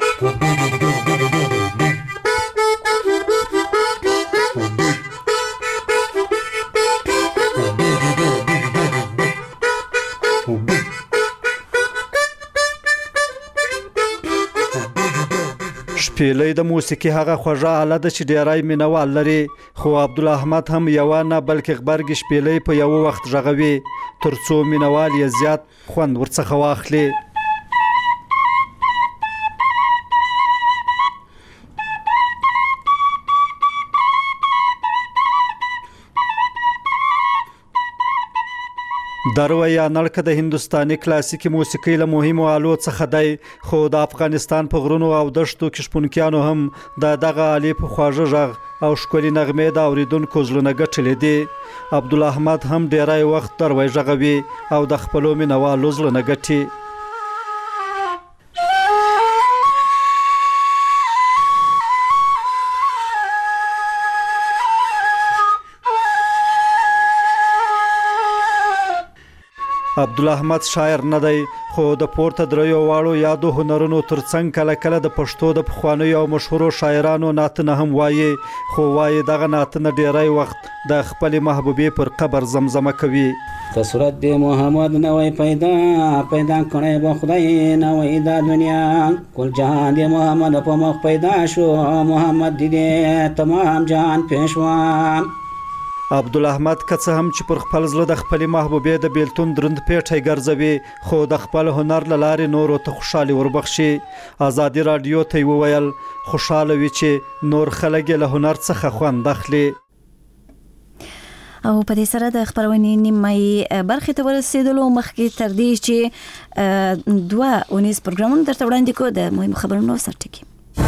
شپېلۍ د موسیقي هغه خوږه آله ده چې ډیری مینوال لري خو عبدالاحمد هم یوه نه بلکې غبرګې شپېلۍ په یوه وخت غږوي تر څو مینوال یې زیات خوند ورڅخه واخلي. دروی یا نړکه د هندوستاني کلاسیکي موسیقۍ له مهمو آلو څخه دی خو د افغانستان په غرونو او دښتو کې شپونکیانو هم د دغه آلې په خواږه غږ او ښکلي نغمې د اورېدونکو زړونه ګټلي دي. عبدالاحمد هم ډیری وخت دروی غږوي او د خپلو مینوالو زړونه ګټي. عبدالاحمد شاعر نه دی خو د پورته دریو واړو یادو هنرونو ترڅنګ کله کله د پښتو د پخوانیو او مشهورو شاعرانو نعتونه هم وایي خو وایي دغه نعتونه ډیری وخت د خپلې محبوبې پر قبر زمزمه کوي. په صورت د محمد نوې پیدا پیدا کړی به خدای نوې دا دنیا کل جهان د محمد په مخ پیدا شو محمد دې تمام جهان پېښوان. عبدالاحمد که څه هم چې پر خپل زړه د خپلې محبوبې د بیلتون دروند پیټی ګرځوي خو د خپل هنر له لارې نورو ته خوشحالي وربخشي. ازادي راډیو ته یې وویل خوشحاله وي چې نور خلک یې له هنر څخه خوند اخلي. او په دې سره د خبرونې نیمایي برخې ته ورسېدلو مخکې تر دې چې دوه اونیز پروګرامونه درته وړاندې کوو د مهمو خبرونو سرټکي.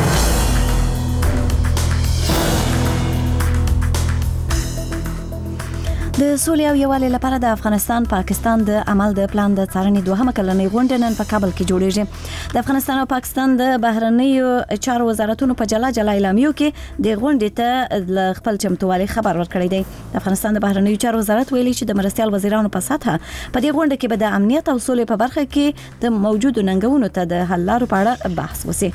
د سولې او یووالي لپاره د افغانستان پاکستان د عمل د پلان د څارنې دوهمه کلنۍ غونډه نن په کابل کې جوړیږي. د افغانستان او پاکستان د بهرنیو چارو وزارتونو په جلا جلا اعلامیو کې د غونډې ته ل خپل چمتووالي خبر ورکړی دی. د افغانستان د بهرنیو چارو وزارت ویلي چې د مرستیال وزیرانو په سطحه په دې غونډه کې به د امنیت او سولې په برخه کې د موجودو ننګونو ته د حل لارو په اړه بحث وشي.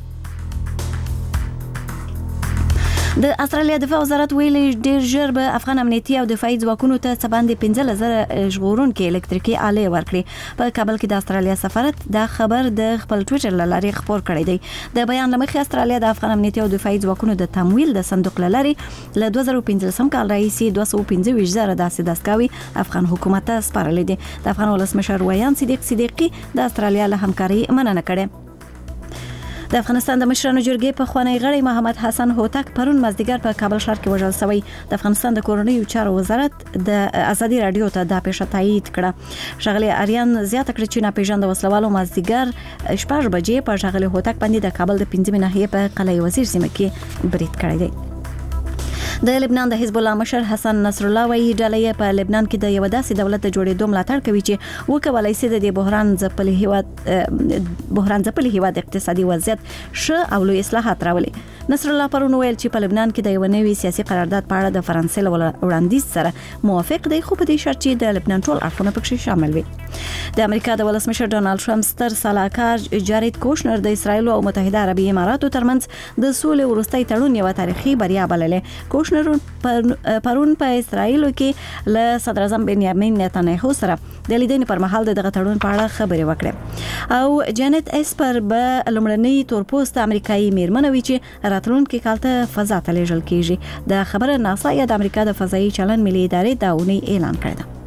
د استرالیا دفاع وزارت ویلي ډیر ژر به افغان امنیتي او دفاعي ځواکونو ته څه باندې پنځه زره ژغورونکي الکتریکي آلې ورکړي. په کابل کې د استرالیا سفارت دا خبر د خپل ټویټر له لارې خپور کړی دی. د بیان له مخې استرالیا د افغان امنیتي او دفاعي ځواکونو د تمویل د صندوق له لارې له دوه زره پنځلسم کال راهیسې دوه سوه پنځه ویشت زره داسې دستګاوې افغان حکومت ته سپارلې دي. د افغان ولسمشر ویان صدیق صدیقي د استرالیا له همکاري مننه کړې. د افغانستان د مشرانو جرګې په خوانی غړی محمد حسن هوتک پرون مازدیګر په کابل ښار کې وژل شوی. د افغانستان د کورنیو چارو وزارت د ازادي رادیو ته دا پیښه تایید کړه. ښاغلي اریان زیاته کړه چې ناپېژانده وسلوالو مازدیګر شپږ بجې په ښاغلي هوتک باندې د کابل د پنځمې ناحیې په قلعه وزیر سیمه کې برید کړی دی. د لبنان د حزب الله مشر حسن نصر الله وایي ډله په لبنان کې د یو داسې دولت د جوړېدو ملاتړ کوي چې وکولای شي د بحران ځپلي هیواد بحران ځپلي هیواد اقتصادي وضعیت ښه او لوی اصلاحات راولي. نصر الله پرون ویل چې په لبنان کې د یو نوي سیاسي قرارداد په اړه د فرانسې له وړاندیز سره موافق دی خو په دې شرط چې د لبنان ټول اړخونه پکې شامل وي. د امریکا د ولسمشر ډونالد ټرمپ ستر سلاکار جارید کوشنر د اسرایل او متحده عربي اماراتو ترمنځ د سولې وروستۍ تړون یو تاریخي بریا بللې. کوشنر پرون په اسرایل کې له صدر اعظم بنیامین نتانیاهو سره د لیدنې پر مهال دغه تړون په اړه خبرې وکړې. او جانت اسپر به لومړنۍ تورپوست امریکایي میرمن وي چې راتلونکي کال ته فضا ته لیږل کیږي. د خبره ناسا یا د امریکا د فضایي چلن ملي ادارې دا اونۍ اعلان کړی دی.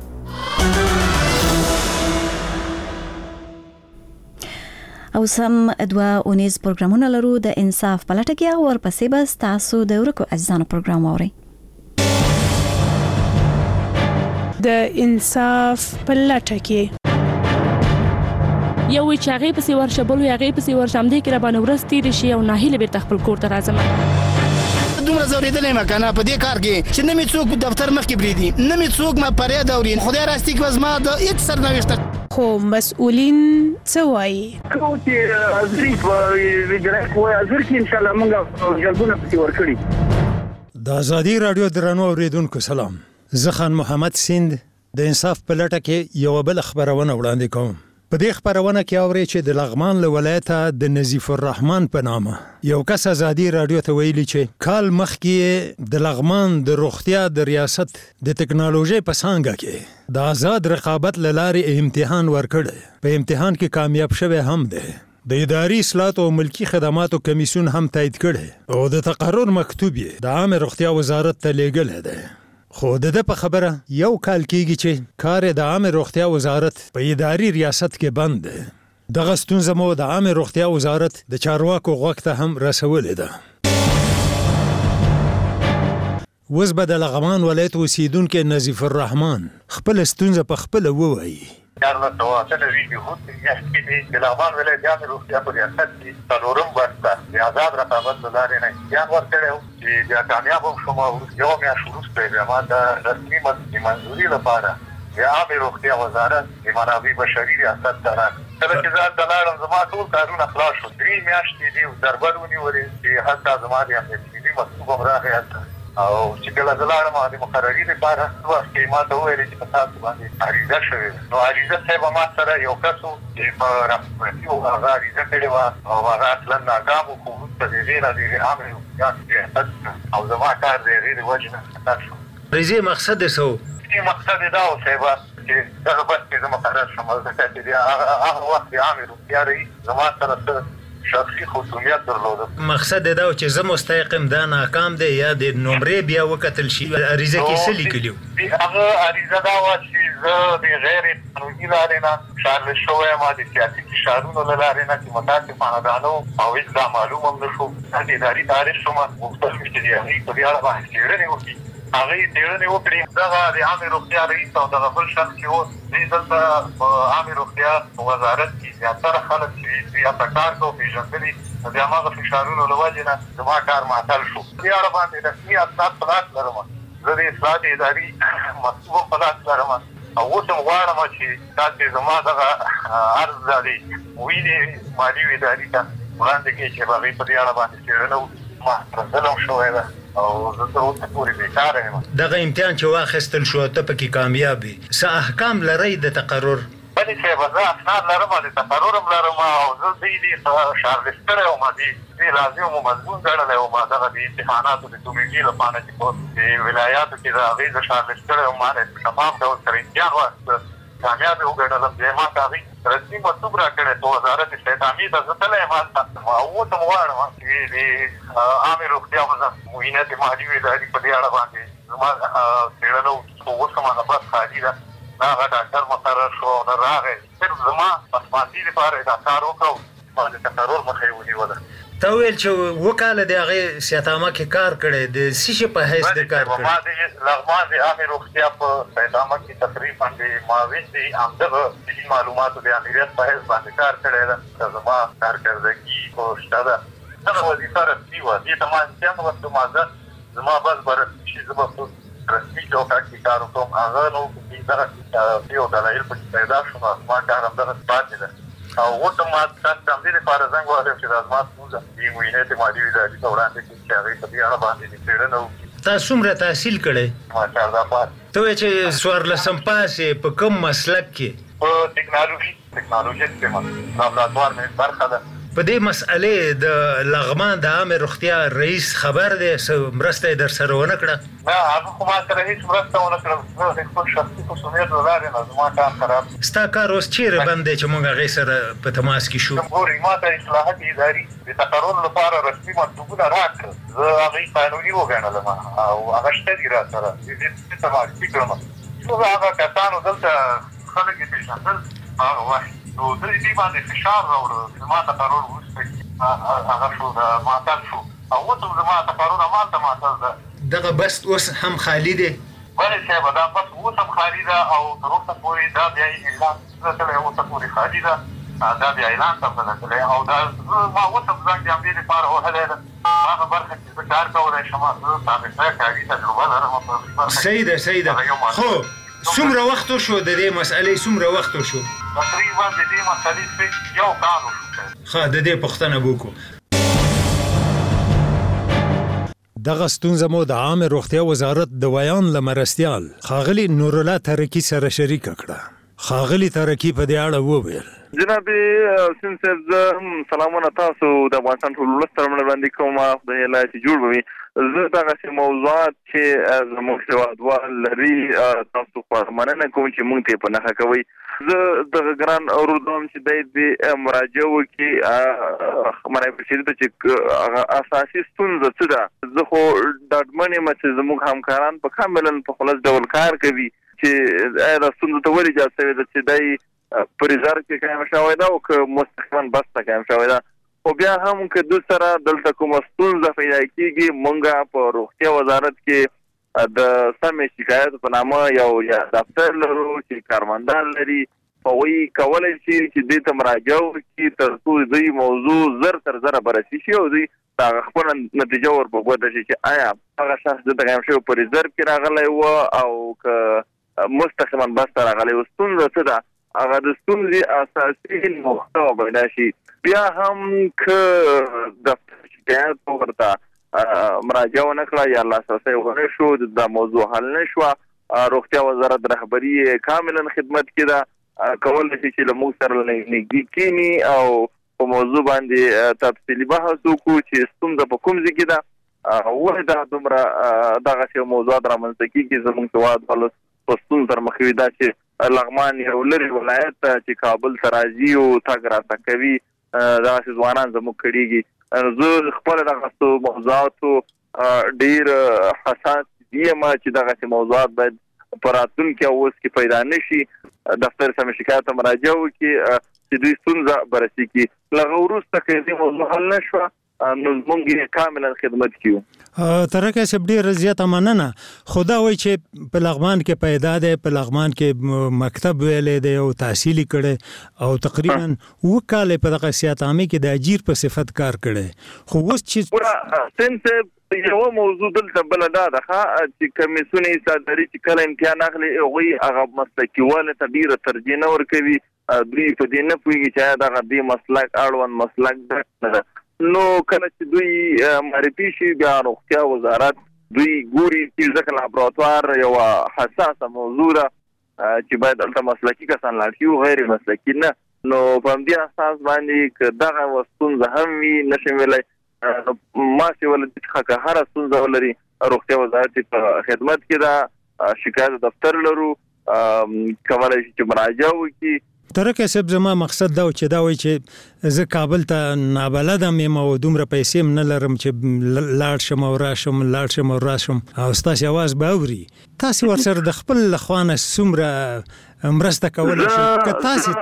او سم دوه اونیز پروګرامونه لرو. د انصاف په لټه کې او ورپسې به تاسو د ورکو اجزانو پروګرام واورئ. د انصاف په لټه کې یو وی چې هغه پسې ورشه بل وی هغه پسې ورشه هم دې کې را باندې ورس تیر شي او ناهیله بیرته خپل کور ته راځم. دومره زوریدلې ما کنه په دې کار کې چې نه می څوک دفتر مخ کې بریدي نه می څوک ما پرې دوري خدای راستي کې وزما د هیڅ سرنوشت خو مسؤلین څه وایي کوم چې ازري په ویډیو کوه ازر کې ان شاء الله موږ جلبونه پکې ورکړي. د ازادي رادیو درنو اوریدونکو سلام. زه خان محمد سیند د انصاف په لټه کې یو بل خبرونه وړاندې کوم. په دې خبرونه کې اوري چې د لغمان له ولایته د نظیف الرحمن په نامه یو کس ازادي رادیو ته ویلي چې کال مخکې د لغمان د روغتیا د ریاست د ټکنالوژي په څانګه کې د آزاد رقابت له لارې امتحان ورکړ. په امتحان کې کامیاب شوی هم دی. د اداري اصلاحات او ملکی خدماتو کمیسیون هم تایید کړي او د تقرر مکتوب یې د عامه روغتیا وزارت ته لیږلی دی. خو د د په خبره یو کال کېږي چې کار د عامه روغتیا وزارت په اداري ریاست کې بند دی. دغه ستونزه مو د عامه روغتیا وزارت د چارواکو غوږ ته هم رسولې ده. اوس به د لغمان ولایت اوسیدونکی نظیف الرحمن خپل ستونزه په خپله ووایي. کارونه تواصل ویډیو خود یې د لغمان ولایت عامه روغتیا په ریاست کې څلورم برخه د آزاد رقابت له لارې نه امتحان ورکړی چې بیا کامیاب هم شوم. یو میاشت وروسته بیا ما د رسمي منظوري لپاره د عامه روغتیا وزارت د منابع بشري ریاست ته راغی. کله چې زه هلته لاړم زما ټول کارونه خلاص شول. درې میاشتې دې ضربه ونیولې چې هلته زما د امنیتي ملي مکتوب هم راغی. هلته او چې کله زه لاړم د مقرري لپاره وخت کې ما ته وویل چې په تاسو باندې عریضه شوې ده. نو عریضه صاحب ما سره یو کس و چې په رسمي و هغه عریضه کړې وه او هغه اصلا ناکام و، خو وروسته د هغې نه د هغې عامې روغتیا ریاست او زما کار د هغې د وجې نه خطر شو. عریضې مقصد یې څه و؟ مقصد یې دا و صاحبه چې دغه بس کې زه مقرر شم، ځکه چې هغه وخت د عامې روغتیا رئیس زما سره څه شخصي خصوصیت درلوده. مقصد دا و چې زه مستحقم دا ناکام دی یا د نمرې بیا وکتل شي. عریضه کې څه لیکلي وو؟ هغه عریضه دا وه چې زه د غیر قانوني لارې نه شارل شوی یم، د سیاسي فشارونو له لارې نه چې متاسفانه دا نه و او هېڅ دا معلوم هم نه شو. د اداري تاریخ شوم، غوښتل مې چې د هغې په دې اړه باندې څېړنې وکړي. هغې څېړنې وکړي. دغه د عامې روغتیا رئیس او دغه بل شخص چې و دوی دلته په عامې روغتیا وزارت کې زیاتره خلک چې دوی هلته کار کوو پېژندلي، د هماغه فشارونو له وجې نه زما کار معطل شو. دې اړه باندې رسمي اسناد په لاس لرم، زه د اصلاحات اداري مکتوب هم په لاس لرم او اوس هم غواړم چې تاسې زما دغه عرض دا دی وینې مالي اداري ته وړاندې کړي چې هغې په دې اړه باندې څېړنه وکړي. ما سره ظلم شوی ده او زه تر اوسه پورې بېکاره یم. دغه امتحان چې واخیستل شو ته پکې کامیاب یې، څه احکام لرئ د تقرر؟ بلې صاحبه زه اسناد لرم، د تقرر هم لرم او زه دوی دې شارلس کړی وم، دې لازم مو مضمون ګڼلی وم. دغه د امتحاناتو د کمیټې لپاره چې په ولایاتو کې د هغې زه شارلس کړی وم، ما نه تمام ډول سره امتحان واخیسته، کامیاب یې وګڼلم. بیا یې ما ته هغې رسمي مکتوب را کړی په وزارت استعدامي ته زه تللی یم هلته او اوس هم غواړم چې د عامې روغتیا معینت مالي اداري په دې اړه باندې زما څېړنه وکړي، خو اوس هم هغه بس خالي ده، نه هغه ډاکټر مقرر شو او نه راغی. صرف زما پسماندي لپاره یې دا کار وکړو، ما د تقرر مخه یې ونیوله. تا ویل چې اووه کاله د هغې سیدعامه کې کار کړی، د څه شي په حیث د کار کړی؟ ما د لغمان د عامې روغتیا په سیدعامه کې تقریبا د معاون د همدغه صحي معلوماتو د امریت په حیث باندې کار کړی ده. زما کارکردګي خو شته ده، دغه وظیفه رسمي وه، دې ته ما امتحان ورکړم، زه زما بس به رسمي شي، زه به په رسمي چوکاټ کې کار وکړم. هغه نو دغه یو دلایل پکې پیدا شو، نو زما کار همدغه پاتې ده او اوس هم ما تاسو ته همدې لپاره زنګ وهلی چې دا زما ستونزه دې معینات مالي اداري ته وړاندې کړي چې هغې په دې اړه باندې دې څېړنه وکړي. تا څومره تحصیل کړی؟ ما چارده پاس. ته وایې چې څوارلسم پاس یې، په کوم مسلک کې؟ په ټکنالوژي ټکنالوژي کې لابراتوار مې برخه ده. په دې مسئلې د لغمان د عامې روغتیا رئیس خبر دی؟ څه مرسته یې در سره ونه کړه؟ نه، هغه خو ما سره هېڅ مرسته ونه کړه. زه د خپل شخصي خصوصیت له لارې نه زما کار خراب. ستا کار اوس چېرې بند دی چې موږ هغې سره په تماس کې شو؟ ګورئ، ما ته اصلاحات اداري د تقرر لپاره رسمي مکتوبونه راکړل، زه هغې قانوني وګڼلم او هغه شته دي را سره، د دې څه معرفي کړم. څو هغه کسانو دلته خلک یې پېژندل هغه وخت، نو زه دې باندې فشار راوړه، زما تقرر وروسته هغه شو معطل شو او اوس هم زما تقرر همالته معطل ده. دغه بس اوس هم خالي دی؟ بلې صاحبه دا بس اوس هم خالي ده او تر اوسه پورې دا بیا اعلان زه تللی اوسه پورې خالي ده، دا بیا اعلان ته نه تللی او دا ما اوس هم زنګ د همدې لپاره وهلی ده. هغه برخه چې زه کار کولی شم، زه سابقه کاري تجربه لرم. صحیح ده صحیح ده. خو څومره وخت وشو د دې مسئلې څومره وخت وشو؟ تقریبا د دې مسئلې یو کال وشو. ښه، د دې پوښتنه به وکړو. دغه ستونزه مو د عامې روغتیا وزارت د ویان له مرستیال ښاغلي نورالله ترکي سره شریکه کړه. ښاغلي ترکي په دې اړه وویل: جناب حسین صاحب، زه سلامونه تاسو د افغانستان ټول ولس سره وړاندې کوم. خدای الله چې جوړ وي. زه دغسې موضوعات چې زموږ هېوادوال لري تاسو خوا مننه کوم چې موږ ته یې په نښه کوئ. زه دغه ګران اورودم چې دی دې مراجعه وکړي منای پرسیدو ته چې هغه اساسي ستونزه څه ده. زه خو ډاډمن یم چې زموږ همکاران په کاملا په خلاص ډول کار کوي چې آیا دا ستونزه ته ولې ایجاد شوې ده چې دی په ریزرو کې قایم شوی ده او که مستقیما بس ته قایم شوی ده. خو بیا هم که دوی سره دلته کومه ستونزه پیدا کېږي، موږ په روغتیا وزارت کې د سمې شکایت په نامه یو دفتر لرو چې کارمندان لري، هغوی کولی شي چې دې ته مراجعه وکړي تر څو دوی موضوع زر تر زره بررسي شي او دوی هغه خپله نتیجه ور په ګوته شي چې آیا هغه شخص دلته قایم شوی په ریزرو کې راغلی و او که مستقیما بس ته راغلی و. ستونزه څه ده؟ هغه د ستونزې اساسي محتوا پیدا شي. بیا هم که دفتر شکایت ورته مراجعه ونه کړه یا لاسرسي ونه شو د موضوع حل نشو روغتیا وزارت رهبری کاملا خدمت کې ده کول شي چې له موږ سره نږدې کینی او په موضوع باندې تفصیلی بحث وکړو چې ستونزه په کوم ځای کې ده وای دا دومره دغه څه موضوعات رامنځته کیږي زموږ هیواد ولس په ستونزه سره مخ وي دا چې لغمان یو لري ولایت چې کابل ته راځي او تګ راتګ کوي دا چې ځوانان زموږ کړيږي زه خپل دغه موضوعاتو ډیر حساس یم چې دغه څه موضوعات باید پر راتلونکي اوس کې پیدا نشي دفتر سم شکایت مراجعه وکړي چې دوی ستونزه برسي کی لغه وروسته کې دې موضوع حل نشو نو موږ کاملا خدمت کیو ترکه سب ډیر زیاته مننه خدا وای چې په لغمان کې پیدا ده په لغمان کې مکتب ویلې دی او تحصیلي کړي او تقریبا وکاله په دغه سیاست عامه کې د اجیر په صفت کار کړي خو اوس چې سنت یو موضوع دلته بل دا ده چې کمیسونه صادري چې کله امتحان اخلي هغه هغه مسلکي ول تدبیر ترجیح نه ور کوي دوی په دې نه پوهیږي چې دا غدي مسلک اړوند مسلک ده نو کله چې دوی معرفي شي بیا روغتیا وزارت دوی ګوري چې ځکه لابراتوار یو حساسه موضوع ده چې باید البته مسلکي کسان لاړ شي او غیر مسلکي نه نو په دې اساس باندې دغه وستون هم وی نشم ویلای ما چې ولې چې هر ستونزه ولري روغتیا وزارت په خدمت کې دا شکایت دفتر لرو کولای شي چې مراجعه وکړي ترکه سب زما مقصد دا چې دا وای چې زه کابل ته نابلدم یم او دومره پیسې هم نه لرم چې لاړ شم او راشم لاړ شم او راشم او ستاسو आवाज به اوري تاسو ورسره د خپل لخوانه څومره مرسته کولای شئ که تاسو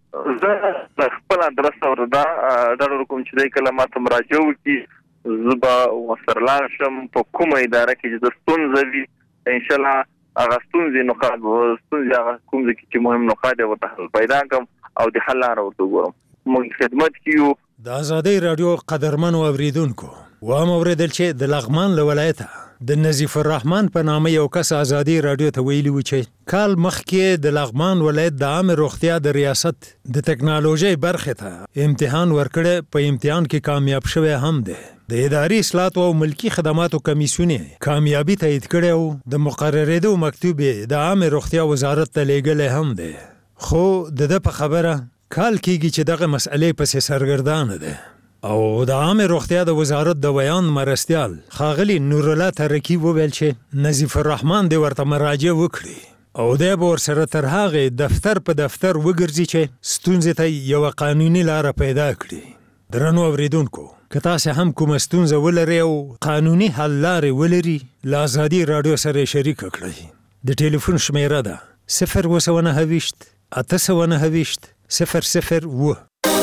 زه خپل ادرس وردا د کوم چې د کلمات مراجعه وکړي زبا وسرلان شم په کومه اداره کې چې د ستونزې وي ان شاء الله هغه ستونزې نو خاص ستونزې هغه کوم ځکه چې مهم نو خاصه ورته پیدا کوم او د حل لار ورته ګورم موږ خدمت کیو د آزادۍ رادیو قدرمن اوریدونکو و هم اوریدل چې د لغمان له ولایته د نظیف الرحمن په نامه یو کس آزادۍ رادیو ته ویلي و چې کال مخکې د لغمان ولایت د عامه روغتیا د ریاست د ټکنالوژي برخه ته امتحان ورکړ په امتحان کې کامیاب شوی هم دی د اداري اصلاحات او ملکی خدماتو کمیسیونې کامیابی تایید کړي او د مقرریدو مکتوب د عامه روغتیا وزارت ته لیږل هم دی خو د د په خبره کال کېږي چې دغه مسئلې پسې سرګردان ده او د عامه روغتیا د وزارت د بیان مرستيال خاغلی نور الله ترکی وویل چې نظیف الرحمن دی ورته مراجعه وکړي او د بور سره تر هغه دفتر په دفتر وګرځي چې ستونزې ته یو قانوني لار پیدا کړي درنو اوریدونکو که تاسو هم کوم ستونزه ولرئ او قانوني حل لارې ولري له آزادۍ رادیو سره شریک کړئ د ټلیفون شمیره ده صفر اووه نهه ویشت اته سوه نهه ویشت صفر صفر اووه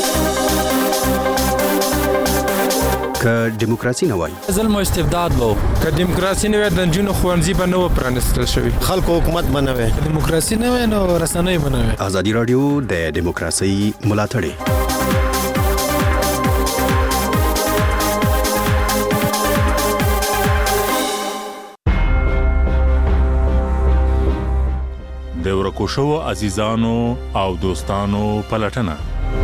که دیموکراسي نه وای ظلم او استبداد وو که دیموکراسي نه وای د جنونو خوانزي به نو پرانستل شوی خلکو حکومت بنوي دیموکراسي نه وای نو رسنۍ بنوي آزادۍ رادیو د دیموکراسي ملاتړی د ورکو شو عزیزانو او دوستانو پلټنه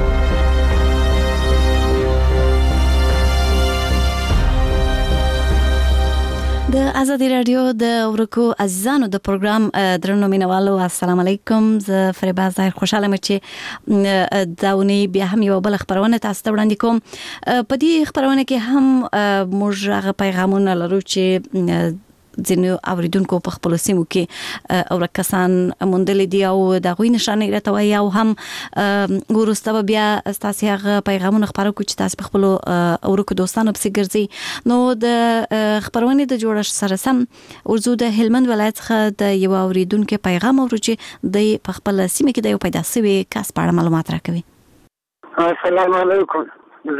د آزادۍ رادیو د ورکو عزیزانو د پروګرام درنو مینوالو السلام علیکم زه فریبا ظاهر خوشاله یم چې داونی بیا هم یو بل خبرونه تاسو ته وړاندې کوم په دې خبرونه کې هم موږ هغه پیغامونه لرو چې ځینو اوریدونکو په خپل سیمو کې او کسان موندل دي او د غوی نشانه راټوي او هم ورسته بیا تاسو هغه پیغامونه خبرو کو چې تاسو په خپل اورکو دوستانو په سیګرځي نو د خبرونه د جوړش سره سم ورزو د هلمند ولایت څخه د یو اوریدونکو پیغام اورو چې د په خپل سیمه کې د یو پیدا شوی کس په اړه معلومات راکوي. السلام علیکم.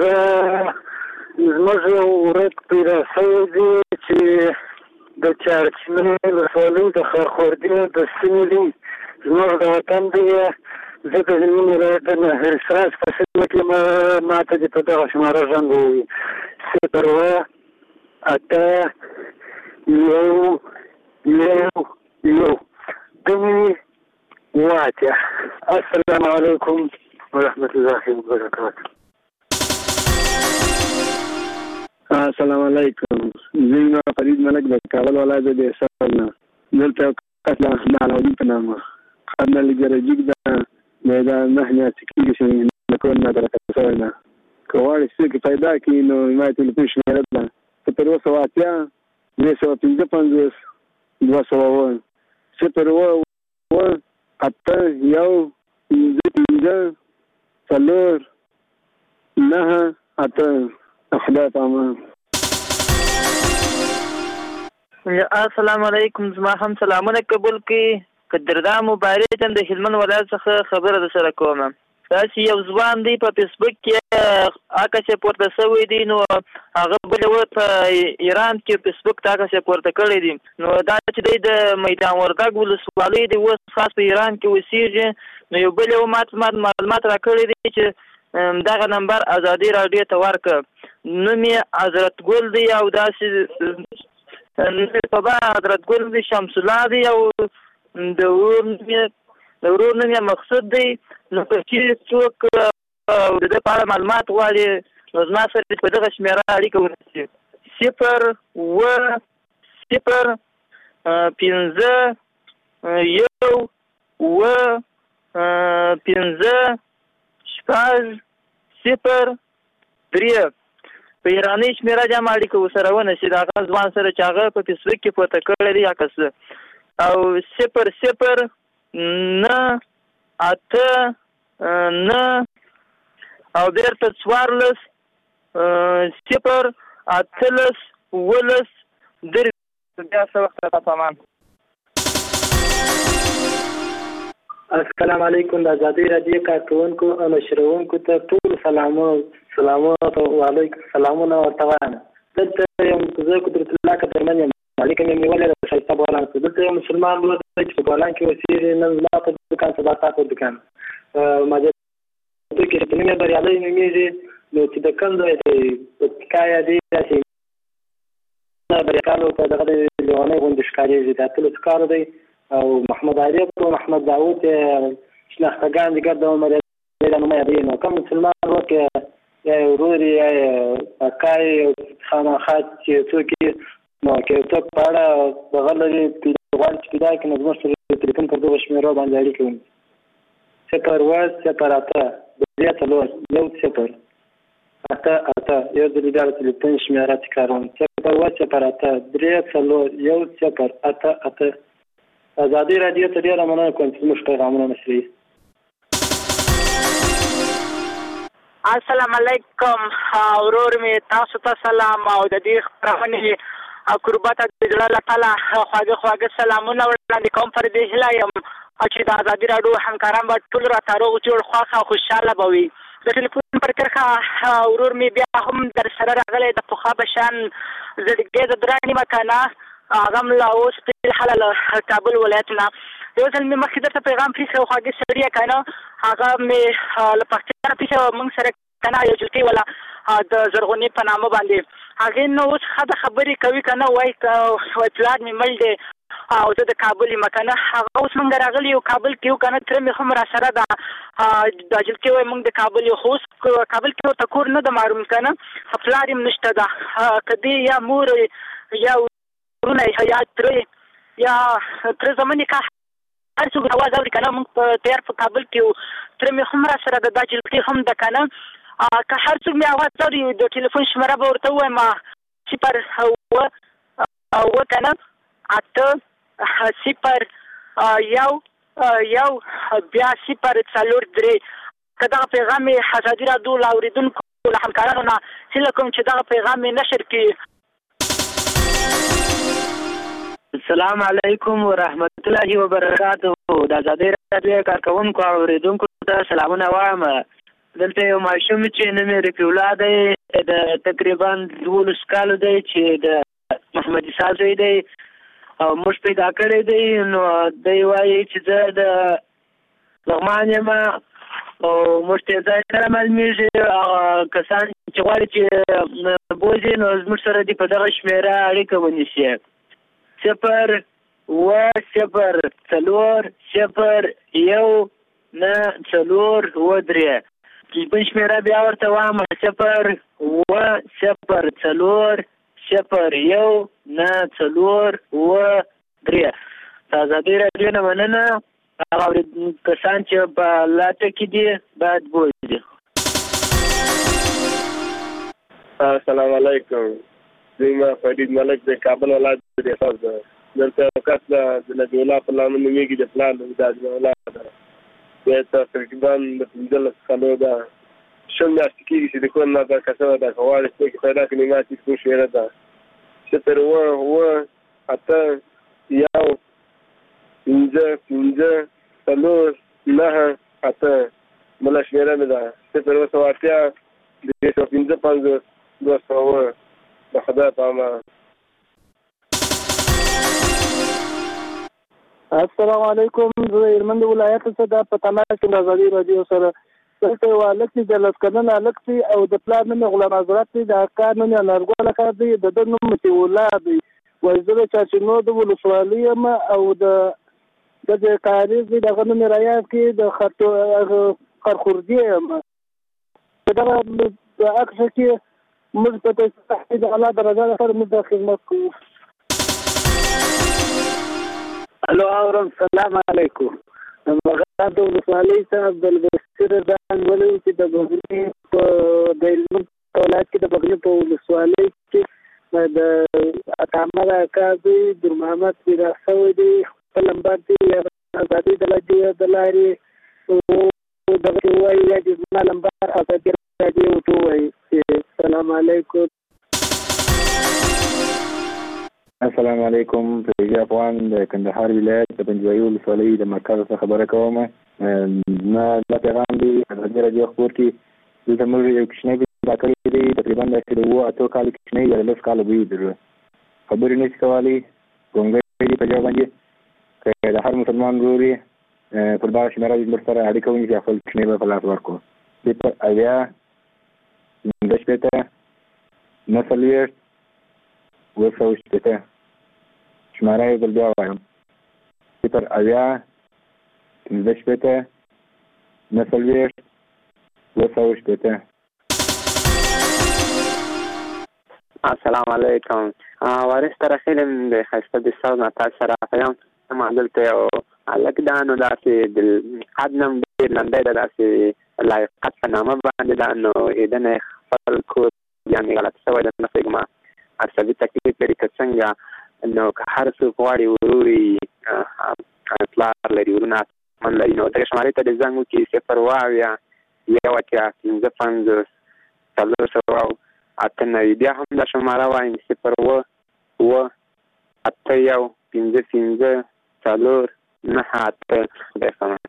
زه زموږ ورک پیدا شوی دی چې د چارچنې ولسوالۍ د خرخوردي د سیمې دی زموږ د وطن دی زه د هلمند ولایت د نهرساس په سیمه کې ما ته د په دغه شماره زنګ ووایي صفر اووه اته یو یو یو دوه اووه اتیا. السلام علیکم ورحمة الله وبرکاته. السلام علیکم. زه فرید ملک د کابل ولایت د احسان نه دلته قتل علاودین په نامه خدمه لګرجیک د میدان نه نه تکلیف شي نه کول نه درته سوال نه کوالي چې پیدا کړي نو ما ته په شمیره ده په تر اوسه واقعیا نه سو پنځه پنځه دوه سو و صفر و و اته یو پنځه پنځه څلور نه اته خدای پامان. السلام علیکم. زما هم سلامونه قبول کړي. قدردان مبارک د هلمند ولایت څخه خبره در سره کوم. داسې یو ځوان دی په فیسبوک کې عکس یې پورته شوی دی نو هغه بل و په ایران کې فیسبوک ته عکس یې پورته کړی دی نو دا چې دی د میدان وردګ ولسوالۍ دی اوس خاص په ایران کې اوسېږي نو یو بل یو معلومات راکړی دی چې دغه نمبر ازادي راډیو ته ورکړه. نوم یې حضرت ګل دی او داسې په حضرت ګل دی شمس الله دی او د ورور نوم یې د ورور نوم یې مقصود دی. نو که چېرې څوک د ده په اړه معلومات غواړي نو زما سره په دغه شمېره اړیکه ونیسي صفر اووه صفر پنځه یو اووه پنځه شپږ صفر درې په ایراني شمېره جمع اړیکه ورسره ونیسي د هغه ځوان سره چې هغه په فیسبوک کې پورته کړی دی عکس او صفر صفر نه اته نه او بیرته څوارلس صفر اتلس اوولس درې بیا څه وخت راته پامان. السلام علیکم. د ازادي راډیو کارکوونکو او نشرونکو ته ټول سلامونه سلامونه وعلیکم سلامونه ورته وایم. دلته یم زه قدرت الله قدرمن یم مالک مې نیولې د ښایسته بولان څخه دلته یو مسلمان ورور دی چې په بولان کې اوسېږي نن زما په دوکان سبا ستا په دوکان ما د دوی کې په نیمه بریالی نومېږي نو چې د کوم ځای دی پکتیکا دی داسې بریکالو په دغه د لیونۍ غوندې ښکارېږي د اتلس کار دی او محمد عارف او محمد داود شناختګان دي ګرد عمر یې نوم یې نو کوم مسلمان ورور کې یا ورور یې اکای خامخا چې څوک نو کې څوک په اړه دغه لري غواړي چې پیدا کړي نو زموږ سره تلیفون پر دغه شمېرو باندې اړیکه ونیسي صفر اووه صفر اته درې څلور یو صفر اته اته یو ځل بیا د تلیفون شمېره تکراروم صفر اووه صفر اته درې څلور یو صفر اته اته. ازادي راډیو ته ډېره مننه کوم چې زموږ پیغامونه نشروي. السلام علیکم. ورور مې تاسو ته سلام او د دې خپرونې قربت د زړه له تله خواږه خواږه سلامونه وړاندې کوم پر دې هیله یم چې د ازادي راډیو همکاران به ټول راته روغ جوړ خوښ او خوشحاله به وي. د ټلیفون پر کرښه ورور مې بیا هم در سره راغلی د پخوا په شان زړګی د درې نیمه کنه هغه هم لا اوس فلحال له کابل ولایت نه یو ځل مې مخکې درته پیغام پرېښی و خواږه سړیه که نه هغه مې له پښتانه پرېښی وه موږ سره که نه یو جلکۍ وله د زرغونې په نامه باندې هغې نه اوس ښه د خبرې کوي که نه وایي وایي پلار مې مړ دی او زه د کابل یم که نه هغه اوس موږ راغلي یو کابل کې یو که نه تره مې هم را سره ده دا جلکۍ وایي موږ د کابل یو خو اوس کابل کې ورته کور نه ده معلوم که نه پلار یم نشته ده که دې یا مور یا ورونه یا تره یا تره زمونې که هر څوک اواز اوري که نه موږ په تیار په کابل کې یو تره مې هم را سره ده دا جلکۍ هم ده که نه که هر څوک مې اواز اوري د ټلیفون شمېره به ورته ووایم صفر اووه اووه که نه اته صفر یو یو بیا صفر څلور درې که دغه پیغام مې ازادي راډیو له اورېدونکو له همکارانو نه هیله کوم چې دغه پیغام مې نشر کړي. السلام علیکم ورحمت الله وبرکاته. د ازادي راډیو کارکوونکو او اورېدونکو ته سلامونه وایم. دلته یو ماشوم چې نوم یې رفیع الله دی د تقریبا دولس کالو دی چې د محمد عیسی زوی دی او موږ پیدا کړی دی نو دی وایي چې زه د لغمان یم او موږ ته ځای سره معلومېږي کسان چې غواړي چې بوځي نو زموږ سره دې په دغه شمېره اړیکه ونیسي صفر اووه صفر څلور صفر یو نه څلور اووه درې تلیفون شمېره بیا ورته وایم صفر اووه صفر څلور صفر یو نه څلور اوه درې. د ازادي راډیو نه مننه. هغه کسان چې په لاټه کې دي باید بوځي. السلام علیکم. زما فرید ملک د کابل ولایت د احساس ده. دلته وخت د نبی الله په لامل میږي د پلان د ولایت ده. دا تقریبا د پنځه کالو ده. شل میاشتې کېږي چې د کور نه دا کسه ده غواړي چې پیدا کړي ما چې څو شعر ده. صفر اوه اوه اته یو پنځه پنځه څلور نهه اته بله شمېره مې ده. صفر اوه سوه اتیا درې سوه پنځه پنځوس دوه سوه اوه. د خدای په امان. السلام علیکم. زه د هلمند ولایت څخه د په تماس کې د ازادي راډیو سره دلته یو هلک چې د لس کلن هلک دی او د پلار نوم یې غلام حضرت دی. د اکا نوم یې انارګل اکا دی. د ده نوم مطیع دی. وایي زه د چاچینو د ولسوالۍ یم او د د کاریز دی دغه نوم یې رایاد کړي د خرخوردي یم. په دغه عکس کې موږ په د الله د رضا لپاره موږ د خدمت کوو. الو اورم. سلام علیکم. مغرب د ولسوالۍ صاحب عبدالبصیر دان ولي چې د بغني په د هلمند ولایت کې د بغني په ولسوالۍ کې د اتامر اکا دی در محمد پیدا شوی دی. خپل نمبر دی ازادي د لارې دغه وایي یا د زما نمبر ازادي راډیو ته وایي. السلام علیکم. السلام علیکم. فریضه افغان د کندهار ولایت د پنجوایي ولسوالۍ د مرکز څخه خبره کوم. نه دا پیغام دی ازادي راډیو خپور کې دلته موږ یو کوچنی پیدا کړی دی تقریبا د اووه اتو کالو کوچنی یا لس کاله بوی درلود. خبرې نشي کولی ګونګی په جواب باندې که د هر مسلمان ورور یې پر دغه شمېره زموږ سره اړیکه ونیسي خپل کوچنی به په لاس ورکړو. صفر اویا پنځه شپېته نهه څلوېښت اووه سوه شپېته. شماره یې بل بیا وایم. صفر اویا پنځه شپېته نهه څلوېښت اووه سوه شپېته. السلام علیکم. وارث ترخیل د ښایسته د سر نه تاسو سره یم. ما دلته یو هلک ده نو داسې د قد نم ډېر لنډی ده داسې لایقت په نامه باندې ده نو ایدنه یې خپل کور یعنې غلط شوی ده. نه پوهېږم عصبي تکلیف لري که څنګه. نو که هر څوک غواړي ورور یې پلار لري ورونه من لري نو دغه شمارې ته د زنګ وکړي صفر اوه اویا یو اتیا پنځه پنځوس څلور سوه اته نوي. بیا هم دا شماره وایم صفر اوه اوه اته یو پنځه پنځه څلور نهه اته. خدای پامان.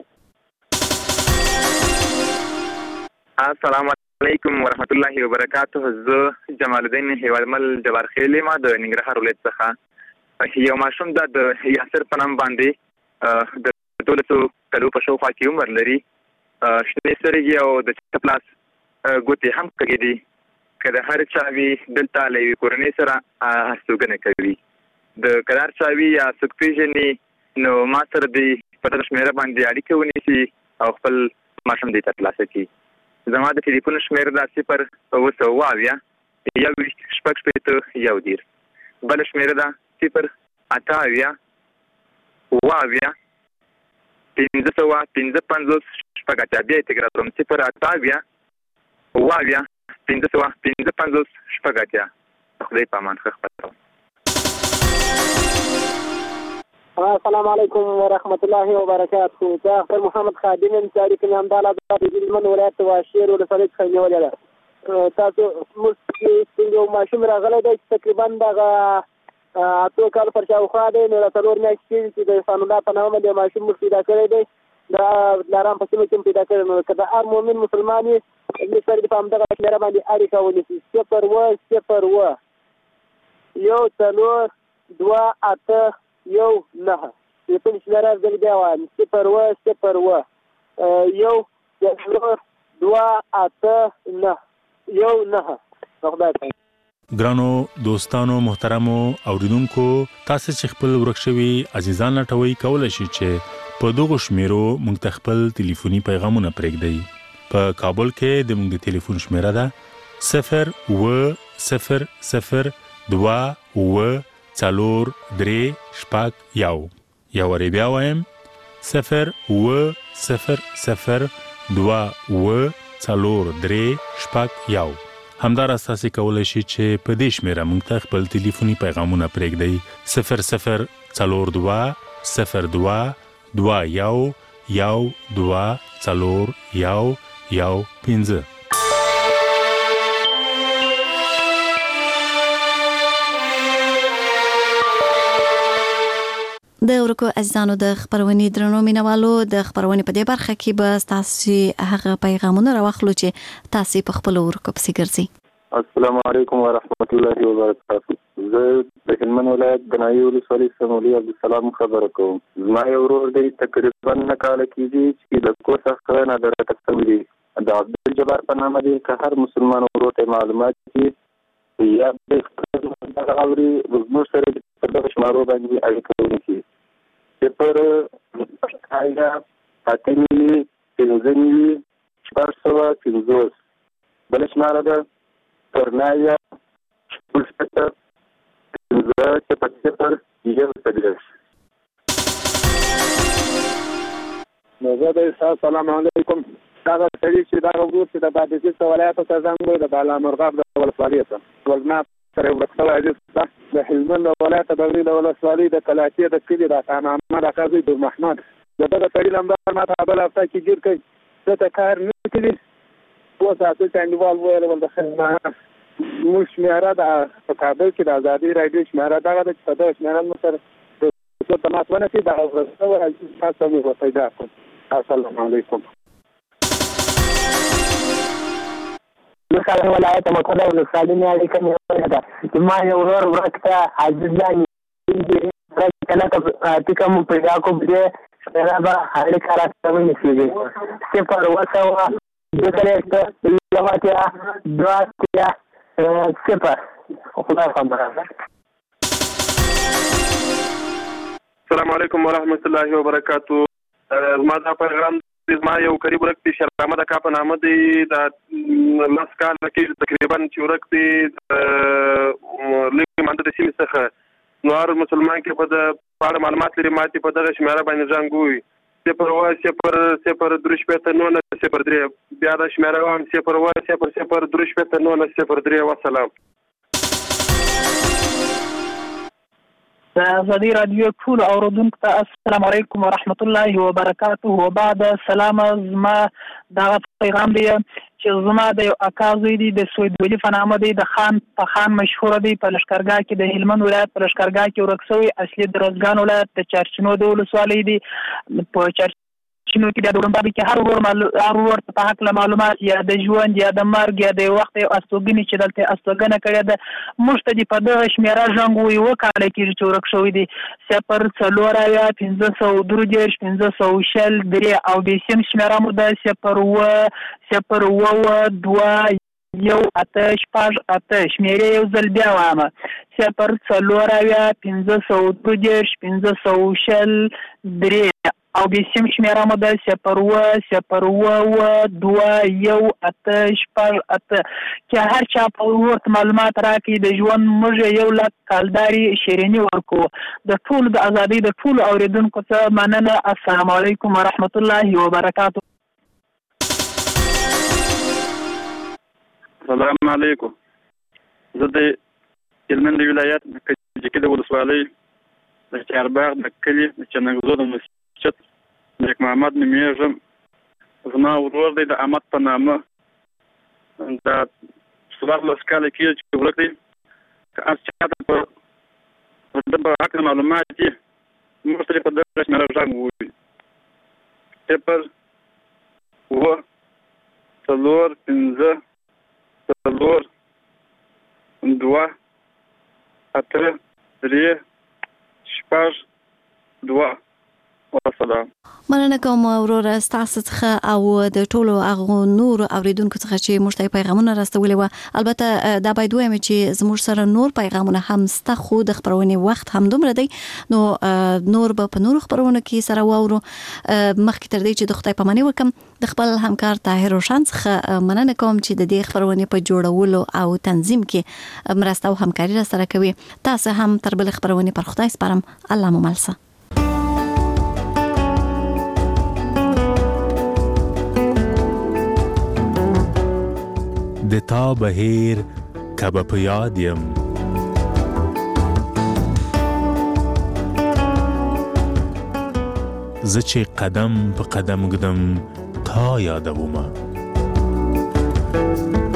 السلام علیکم ورحمت الله وبرکاته. زه جمال الدین هیوادمل جبار خیل یم د ننګرهار ولایت څخه. یو ماشوم دا د یاسر په نام باندې د دولسو کلو په شاوخوا کې عمر لري. شنې سترګې او د چپ لاس ګوتې هم کږې دي. که د هر چا وي دلته له یوې کورنۍ سره هستوګنه کوي. د کدار چا وي یا څوک پېژني نو ما سره دې په دغه شمېره باندې اړیکه ونیسي او خپل ماشوم دې ترلاسه کړي. زما د ټلیفون شمېره دا صفر اوه سوه اوه اویا یو ویشت شپږ شپېته یو دېرش. بله شمېره ده صفر اته اویا اوه اویا پنځه سوه پنځه پنځوس شپږ اتیا. بیا یې تکرار کړم صفر اته اویا اوه اویا پنځه سوه پنځه پنځوس شپږ اتیا. خدای په امان. ښه خپرونه. السلام علیکم ورحمت الله وبرکاته. زه اختر محمد خادم یم چې اړیکه مې همدا د هلمند ولایت د واشیر ولسوالۍ څخه نیولې ده. تاسو موږ یو ماشوم راغلی دی چې تقریبا دغه اتو کالو پر شاوخوا دی. نو له څلور میاشتې کېږي چې د احسان الله په نامه باندې ماشوم موږ پیدا کړی دی. د لارام په سیمه کې هم پیدا کړی. نو که د هر مؤمن مسلمان یې موږ سره دې په همدغه شمېره باندې اړیکه ونیسي. صفر اوه صفر اوه یو څلور دوه اته یو نهه. ټلیفون شمېره زه بیا وایم صفر اوه صفر اوه یو څلور دوه اته نهه یو نهه. خدای پاک. ګرانو دوستانو محترمو اوریدونکو تاسو چې خپل ورک شوي عزیزان لټوي کولای شئ چې په دغه شمیرو موږ ته خپل ټلیفوني پیغامونه پرېږدئ. په کابل کې د موږ د ټلیفون شمیره ده صفر اوه صفر صفر دوه اوه څلور درې شپږ یو یو وری بیا وایم صفر اوه صفر صفر دوه اوه څلور درې شپږ یو. همداراز تاسو کولی شئ چې په دې شمیره موږ ته خپل ټلیفوني پیغامونه پرېږدئ صفر صفر څلور دوه صفر دوه دوه یو یو دوه څلور یو یو پنځه. د ورکو عزیزانو د خبرونې درنو مینوالو د خبرونې په دې برخه کې به تاسو هغه پیغامونه راوخلو چې تاسو په خپل ورکو پسې ګرځي. السلام علیکم ورحمت الله وبرکاته. زه د هلمند ولایت د نایي ولسوالۍ سمولي عبدالسلام خبره کوم. زما یو ورور دی تقریبا نه کاله کېږي چې د کور څخه نادرته شوی دی. د عبدالجبار په نامه دی. که هر مسلمان ورور ته معلومات کړي یا د اوري زموږ سره په دغه شمارو باندې اړیکه ونیسي. صفر آیا اتنی پنځنی شپږ سوه پنځوس. بله شماره ده ترنایا شپږ صفر پنځه صفر صفر یو څلوېښت. نو زه د السلام علیکم دغه سړي چې دغه ورور چې د بادغیس ولایت ته زنګ وی د بالامرغاب د ولسوالۍ ته ولما سره ورک شوی دی د هلمند ولایت د غري د ولسوالۍ د کلاچې د کلي د خان محمد اکازي د محمد دغه سړي لمبر ما ته بل هفته کې ګیر کوي څه ته کار نه کوي و تاسو چاندوال ویل ول د خدمت موږ شمیره د په کابل کې د ازادي رادیو شمیره دغه د په دغه شمیره مو سره څه تماس ونیسي دغه ورسره تاسو مو پیدا کړئ. السلام علیکم. مثلا ولایت مقدس ولسوالۍ نه اړیکه نیولې ده. ما یو ورور ورک ته عزیز جان کله ټیکه مو پیدا کو بیا سره به اړیکه راځي نشي. صفر وسوه دکرېت لواتیا دواتیا صفر. خدا خبره. السلام علیکم ورحمت الله وبرکاتو. ما دا پیغام ما یو قریب ورک دی شرامه د کا په نامه دی د لاس کال کې تقریبا چې ورک دی لږ مانده د سیمې څخه نو هر مسلمان کې په د پاړه معلومات لري ماتي په دغه شمیره باندې ځانګوي صفر و صفر صفر درش پته نو نه صفر درې بیا د شمیره هم صفر و صفر صفر درش پته نو نه صفر درې. والسلام. ازادي رادیو ټول اوردونکو ته السلام علیکم ورحمت الله وبرکاته. وبعد سلام زما دا پیغام دی چې زما د یو اکا زوی دی د سوید ولی په نامه دی د خان په خان مشهور دی په لشکرګاه کې د هلمند ولایت په لشکرګاه کې ورک شوی اصلي د روزګان ولایت د چارچینو د ولسوالۍ دی په چارچینو کې د ډورمبابي کې هر ور هر ور په حق معلومات یا د ژوند یا د مرګ یا د وخت او استوګنی چې دلته استوګنه کړې ده مشتدي په دغه شمیره ژوند وی وکاله کې چې ورک شوی دی صفر څلور یا پنځه سوه درې پنځه سوه شل درې او د سیم شمیره مو ده صفر و صفر و دوه یو اته شپږ اته شمیرې یو ځل بیا وایم صفر څلور یا پنځه سوه درې پنځه سوه شل درې او د سیم شمیره مو ده صفر و صفر و دوه یو اته شپږ اته چې هر چا په ورته معلومات راکړي د ژوند موږ یو لک کالداري شیریني ورکو. د ټول د ازادۍ د ټول اوریدونکو ته مننه. السلام علیکم ورحمت الله وبرکاته. السلام علیکم. زه د هلمند ولایت د کجکي د ولسوالۍ د چارباغ د کلي د چنګزو د مسجد نیک محمد نومیږم. زما ورور دی د احمد په نامه د څوارلس کاله کېږي چې ورک دی. که هر چاته په د په حق معلومات دي موږ ترې په دغه شمیره غږ ووایي صفر اووه څلور پنځه څلور دوه اته درې شپږ دوه والسلام. مننه کوم وروره ستاسو څخه او د ټولو هغه نور اوریدونکو څخه چې موږ ته پیغامونه راستولي و. البته دا باید وایم چې زموږ سره نور پیغامونه هم ستا خو د خبرونې وخت هم دومره دی نو نور به په نور خبرونه کې سره واورو. مخکې تر دې چې د خدای پاماني وکم د خپل همکار طاهر روشن څخه مننه کوم چې د دې خبرونې په جوړولو او تنظیم کې مرسته او همکاري را سره کوي. تاسو هم تر بل خبرونې پر خدای سپارم. الله مو مل شه. د تا بهیر کبه په یاد یم زه چې قدم په قدم ګدم تا یادومه